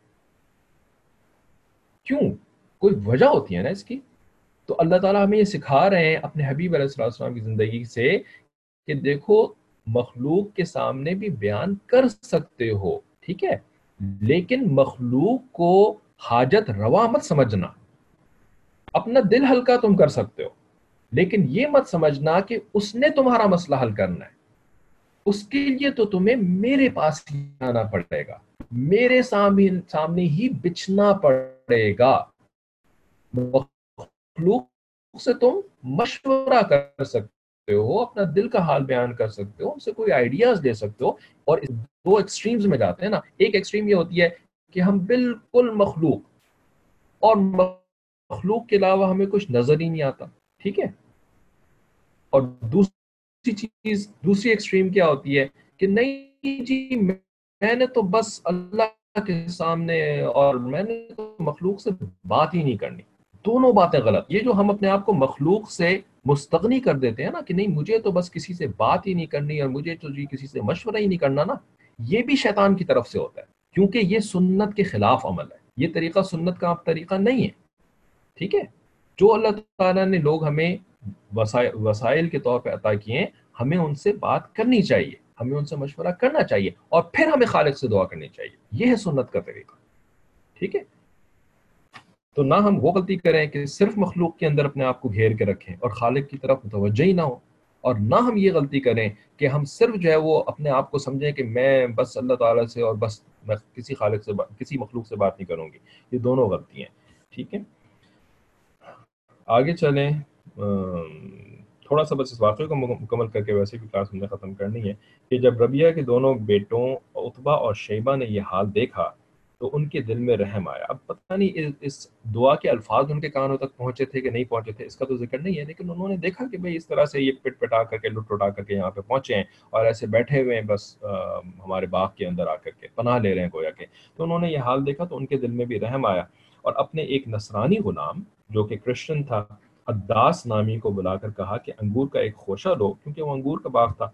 کیوں؟ کوئی وجہ ہوتی ہے نا اس کی. تو اللہ تعالیٰ ہمیں یہ سکھا رہے ہیں اپنے حبیب علیہ السلام کی زندگی سے کہ دیکھو مخلوق کے سامنے بھی بیان کر سکتے ہو، ٹھیک ہے، لیکن مخلوق کو حاجت روا مت سمجھنا. اپنا دل ہلکا تم کر سکتے ہو لیکن یہ مت سمجھنا کہ اس نے تمہارا مسئلہ حل کرنا ہے. اس کے لیے تو تمہیں میرے پاس ہی آنا پڑے گا، میرے سامنے ہی بچنا پڑے گا. مخلوق سے تم مشورہ کر سکتے ہو، اپنا دل کا حال بیان کر سکتے ہو، ان سے کوئی آئیڈیاز لے سکتے ہو. اور دو ایکسٹریمز میں جاتے ہیں نا. ایک ایکسٹریم یہ ہوتی ہے کہ ہم بالکل مخلوق اور مخلوق کے علاوہ ہمیں کچھ نظر ہی نہیں آتا. ٹھیک ہے. اور دوسری چیز دوسری ایکسٹریم کیا ہوتی ہے کہ نہیں جی میں نے تو بس اللہ کے سامنے اور میں نے تو مخلوق سے بات ہی نہیں کرنی. دونوں باتیں غلط. یہ جو ہم اپنے آپ کو مخلوق سے مستغنی کر دیتے ہیں نا کہ نہیں مجھے تو بس کسی سے بات ہی نہیں کرنی اور مجھے تو جی کسی سے مشورہ ہی نہیں کرنا نا, یہ بھی شیطان کی طرف سے ہوتا ہے, کیونکہ یہ سنت کے خلاف عمل ہے. یہ طریقہ سنت کا طریقہ نہیں ہے. ٹھیک ہے. جو اللہ تعالیٰ نے لوگ ہمیں وسائل وسائل کے طور پہ عطا کیے ہیں, ہمیں ان سے بات کرنی چاہیے, ہمیں ان سے مشورہ کرنا چاہیے, اور پھر ہمیں خالق سے دعا کرنی چاہیے. یہ ہے سنت کا طریقہ. ٹھیک ہے. تو نہ ہم وہ غلطی کریں کہ صرف مخلوق کے اندر اپنے آپ کو گھیر کے رکھیں اور خالق کی طرف متوجہ ہی نہ ہو, اور نہ ہم یہ غلطی کریں کہ ہم صرف جو ہے وہ اپنے آپ کو سمجھیں کہ میں بس اللہ تعالیٰ سے اور بس میں کسی خالق سے کسی مخلوق سے بات نہیں کروں گی. یہ دونوں غلطی ہیں. ٹھیک ہے. آگے چلیں. تھوڑا سا بس اس واقعے کو مکمل کر کے ویسے بھی کلاس ہم نے ختم کرنی ہے کہ جب ربیہ کے دونوں بیٹوں عتبہ اور شیبہ نے یہ حال دیکھا تو ان کے دل میں رحم آیا. اب پتہ نہیں اس دعا کے الفاظ ان کے کانوں تک پہنچے تھے کہ نہیں پہنچے تھے, اس کا تو ذکر نہیں ہے, لیکن انہوں نے دیکھا کہ بھئی اس طرح سے یہ پٹ پٹا کر کے لٹ لٹا کر کے یہاں پہ پہنچے ہیں اور ایسے بیٹھے ہوئے ہیں بس ہمارے باغ کے اندر آ کر کے پناہ لے رہے ہیں گویا کہ. تو انہوں نے یہ حال دیکھا تو ان کے دل میں بھی رحم آیا, اور اپنے ایک نصرانی غلام جو کہ کرسچن تھا عداس نامی کو بلا کر کہا کہ انگور کا ایک خوشہ لو, کیونکہ وہ انگور کا باغ تھا,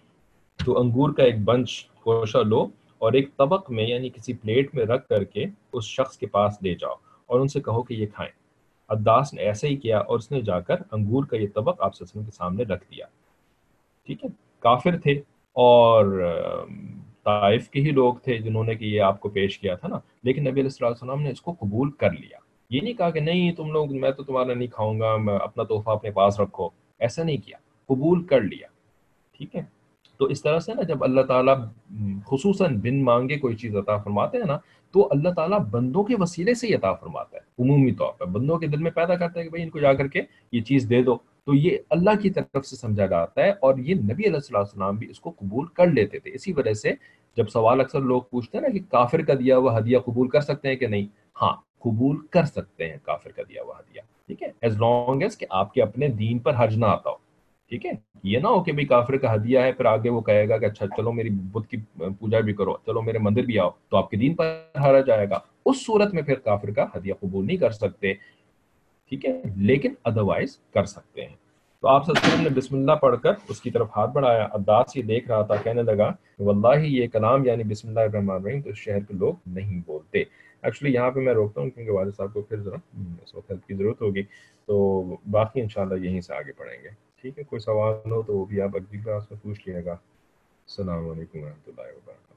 تو انگور کا ایک بنچ خوشہ لو اور ایک طبق میں یعنی کسی پلیٹ میں رکھ کر کے اس شخص کے پاس لے جاؤ اور ان سے کہو کہ یہ کھائیں. عداس نے ایسے ہی کیا اور اس نے جا کر انگور کا یہ طبق آپ صلی اللہ علیہ وسلم کے سامنے رکھ دیا. ٹھیک ہے. کافر تھے اور طائف کے ہی لوگ تھے جنہوں نے کہ یہ آپ کو پیش کیا تھا نا, لیکن نبی علیہ السلام نے اس کو قبول کر لیا. یہ نہیں کہا کہ نہیں تم لوگ میں تو تمہارا نہیں کھاؤں گا, اپنا تحفہ اپنے پاس رکھو, ایسا نہیں کیا, قبول کر لیا. ٹھیک ہے. تو اس طرح سے نا جب اللہ تعالیٰ خصوصاً بن مانگے کوئی چیز عطا فرماتے ہیں نا تو اللہ تعالیٰ بندوں کے وسیلے سے ہی عطا فرماتا ہے. عمومی طور پر بندوں کے دل میں پیدا کرتا ہے کہ بھئی ان کو جا کر کے یہ چیز دے دو, تو یہ اللہ کی طرف سے سمجھا جاتا ہے, اور یہ نبی علیہ السلام بھی اس کو قبول کر لیتے تھے. اسی وجہ سے جب سوال اکثر لوگ پوچھتے ہیں نا کہ کافر کا دیا ہوا ہدیہ قبول کر سکتے ہیں کہ نہیں, ہاں قبول کر سکتے ہیں کافر کا دیا ہوا ہدیہ. ٹھیک ہے. ایز لانگ ایز کہ آپ کے اپنے دین پر حرج نہ آتا ہو. ٹھیک ہے. یہ نہ ہو کہ بھئی کافر کا ہدیہ ہے پھر آگے وہ کہے گا کہ اچھا چلو میری بت کی پوجا بھی کرو, چلو میرے مندر بھی آؤ, تو آپ کے دین پر حرج آئے گا. اس صورت میں پھر کافر کا ہدیہ قبول نہیں کر سکتے. ٹھیک ہے. لیکن ادروائز کر سکتے ہیں. تو آپ صلی اللہ علیہ وسلم نے بسم اللہ پڑھ کر اس کی طرف ہاتھ بڑھایا. عداس یہ دیکھ رہا تھا, کہنے لگا واللہ یہ کلام یعنی بسم اللہ الرحمن الرحیم تو اس شہر کے لوگ نہیں بولتے. ایکچولی یہاں پہ میں روکتا ہوں کیونکہ والد صاحب کو پھر ذرا اس وقت ہیلپ کی ضرورت ہوگی, تو باقی انشاءاللہ یہیں سے آگے پڑھیں گے. ٹھیک ہے. کوئی سوال ہو تو وہ بھی آپ اگلی کلاس میں پوچھ لیے گا. السلام علیکم و رحمۃ اللہ وبرکاتہ.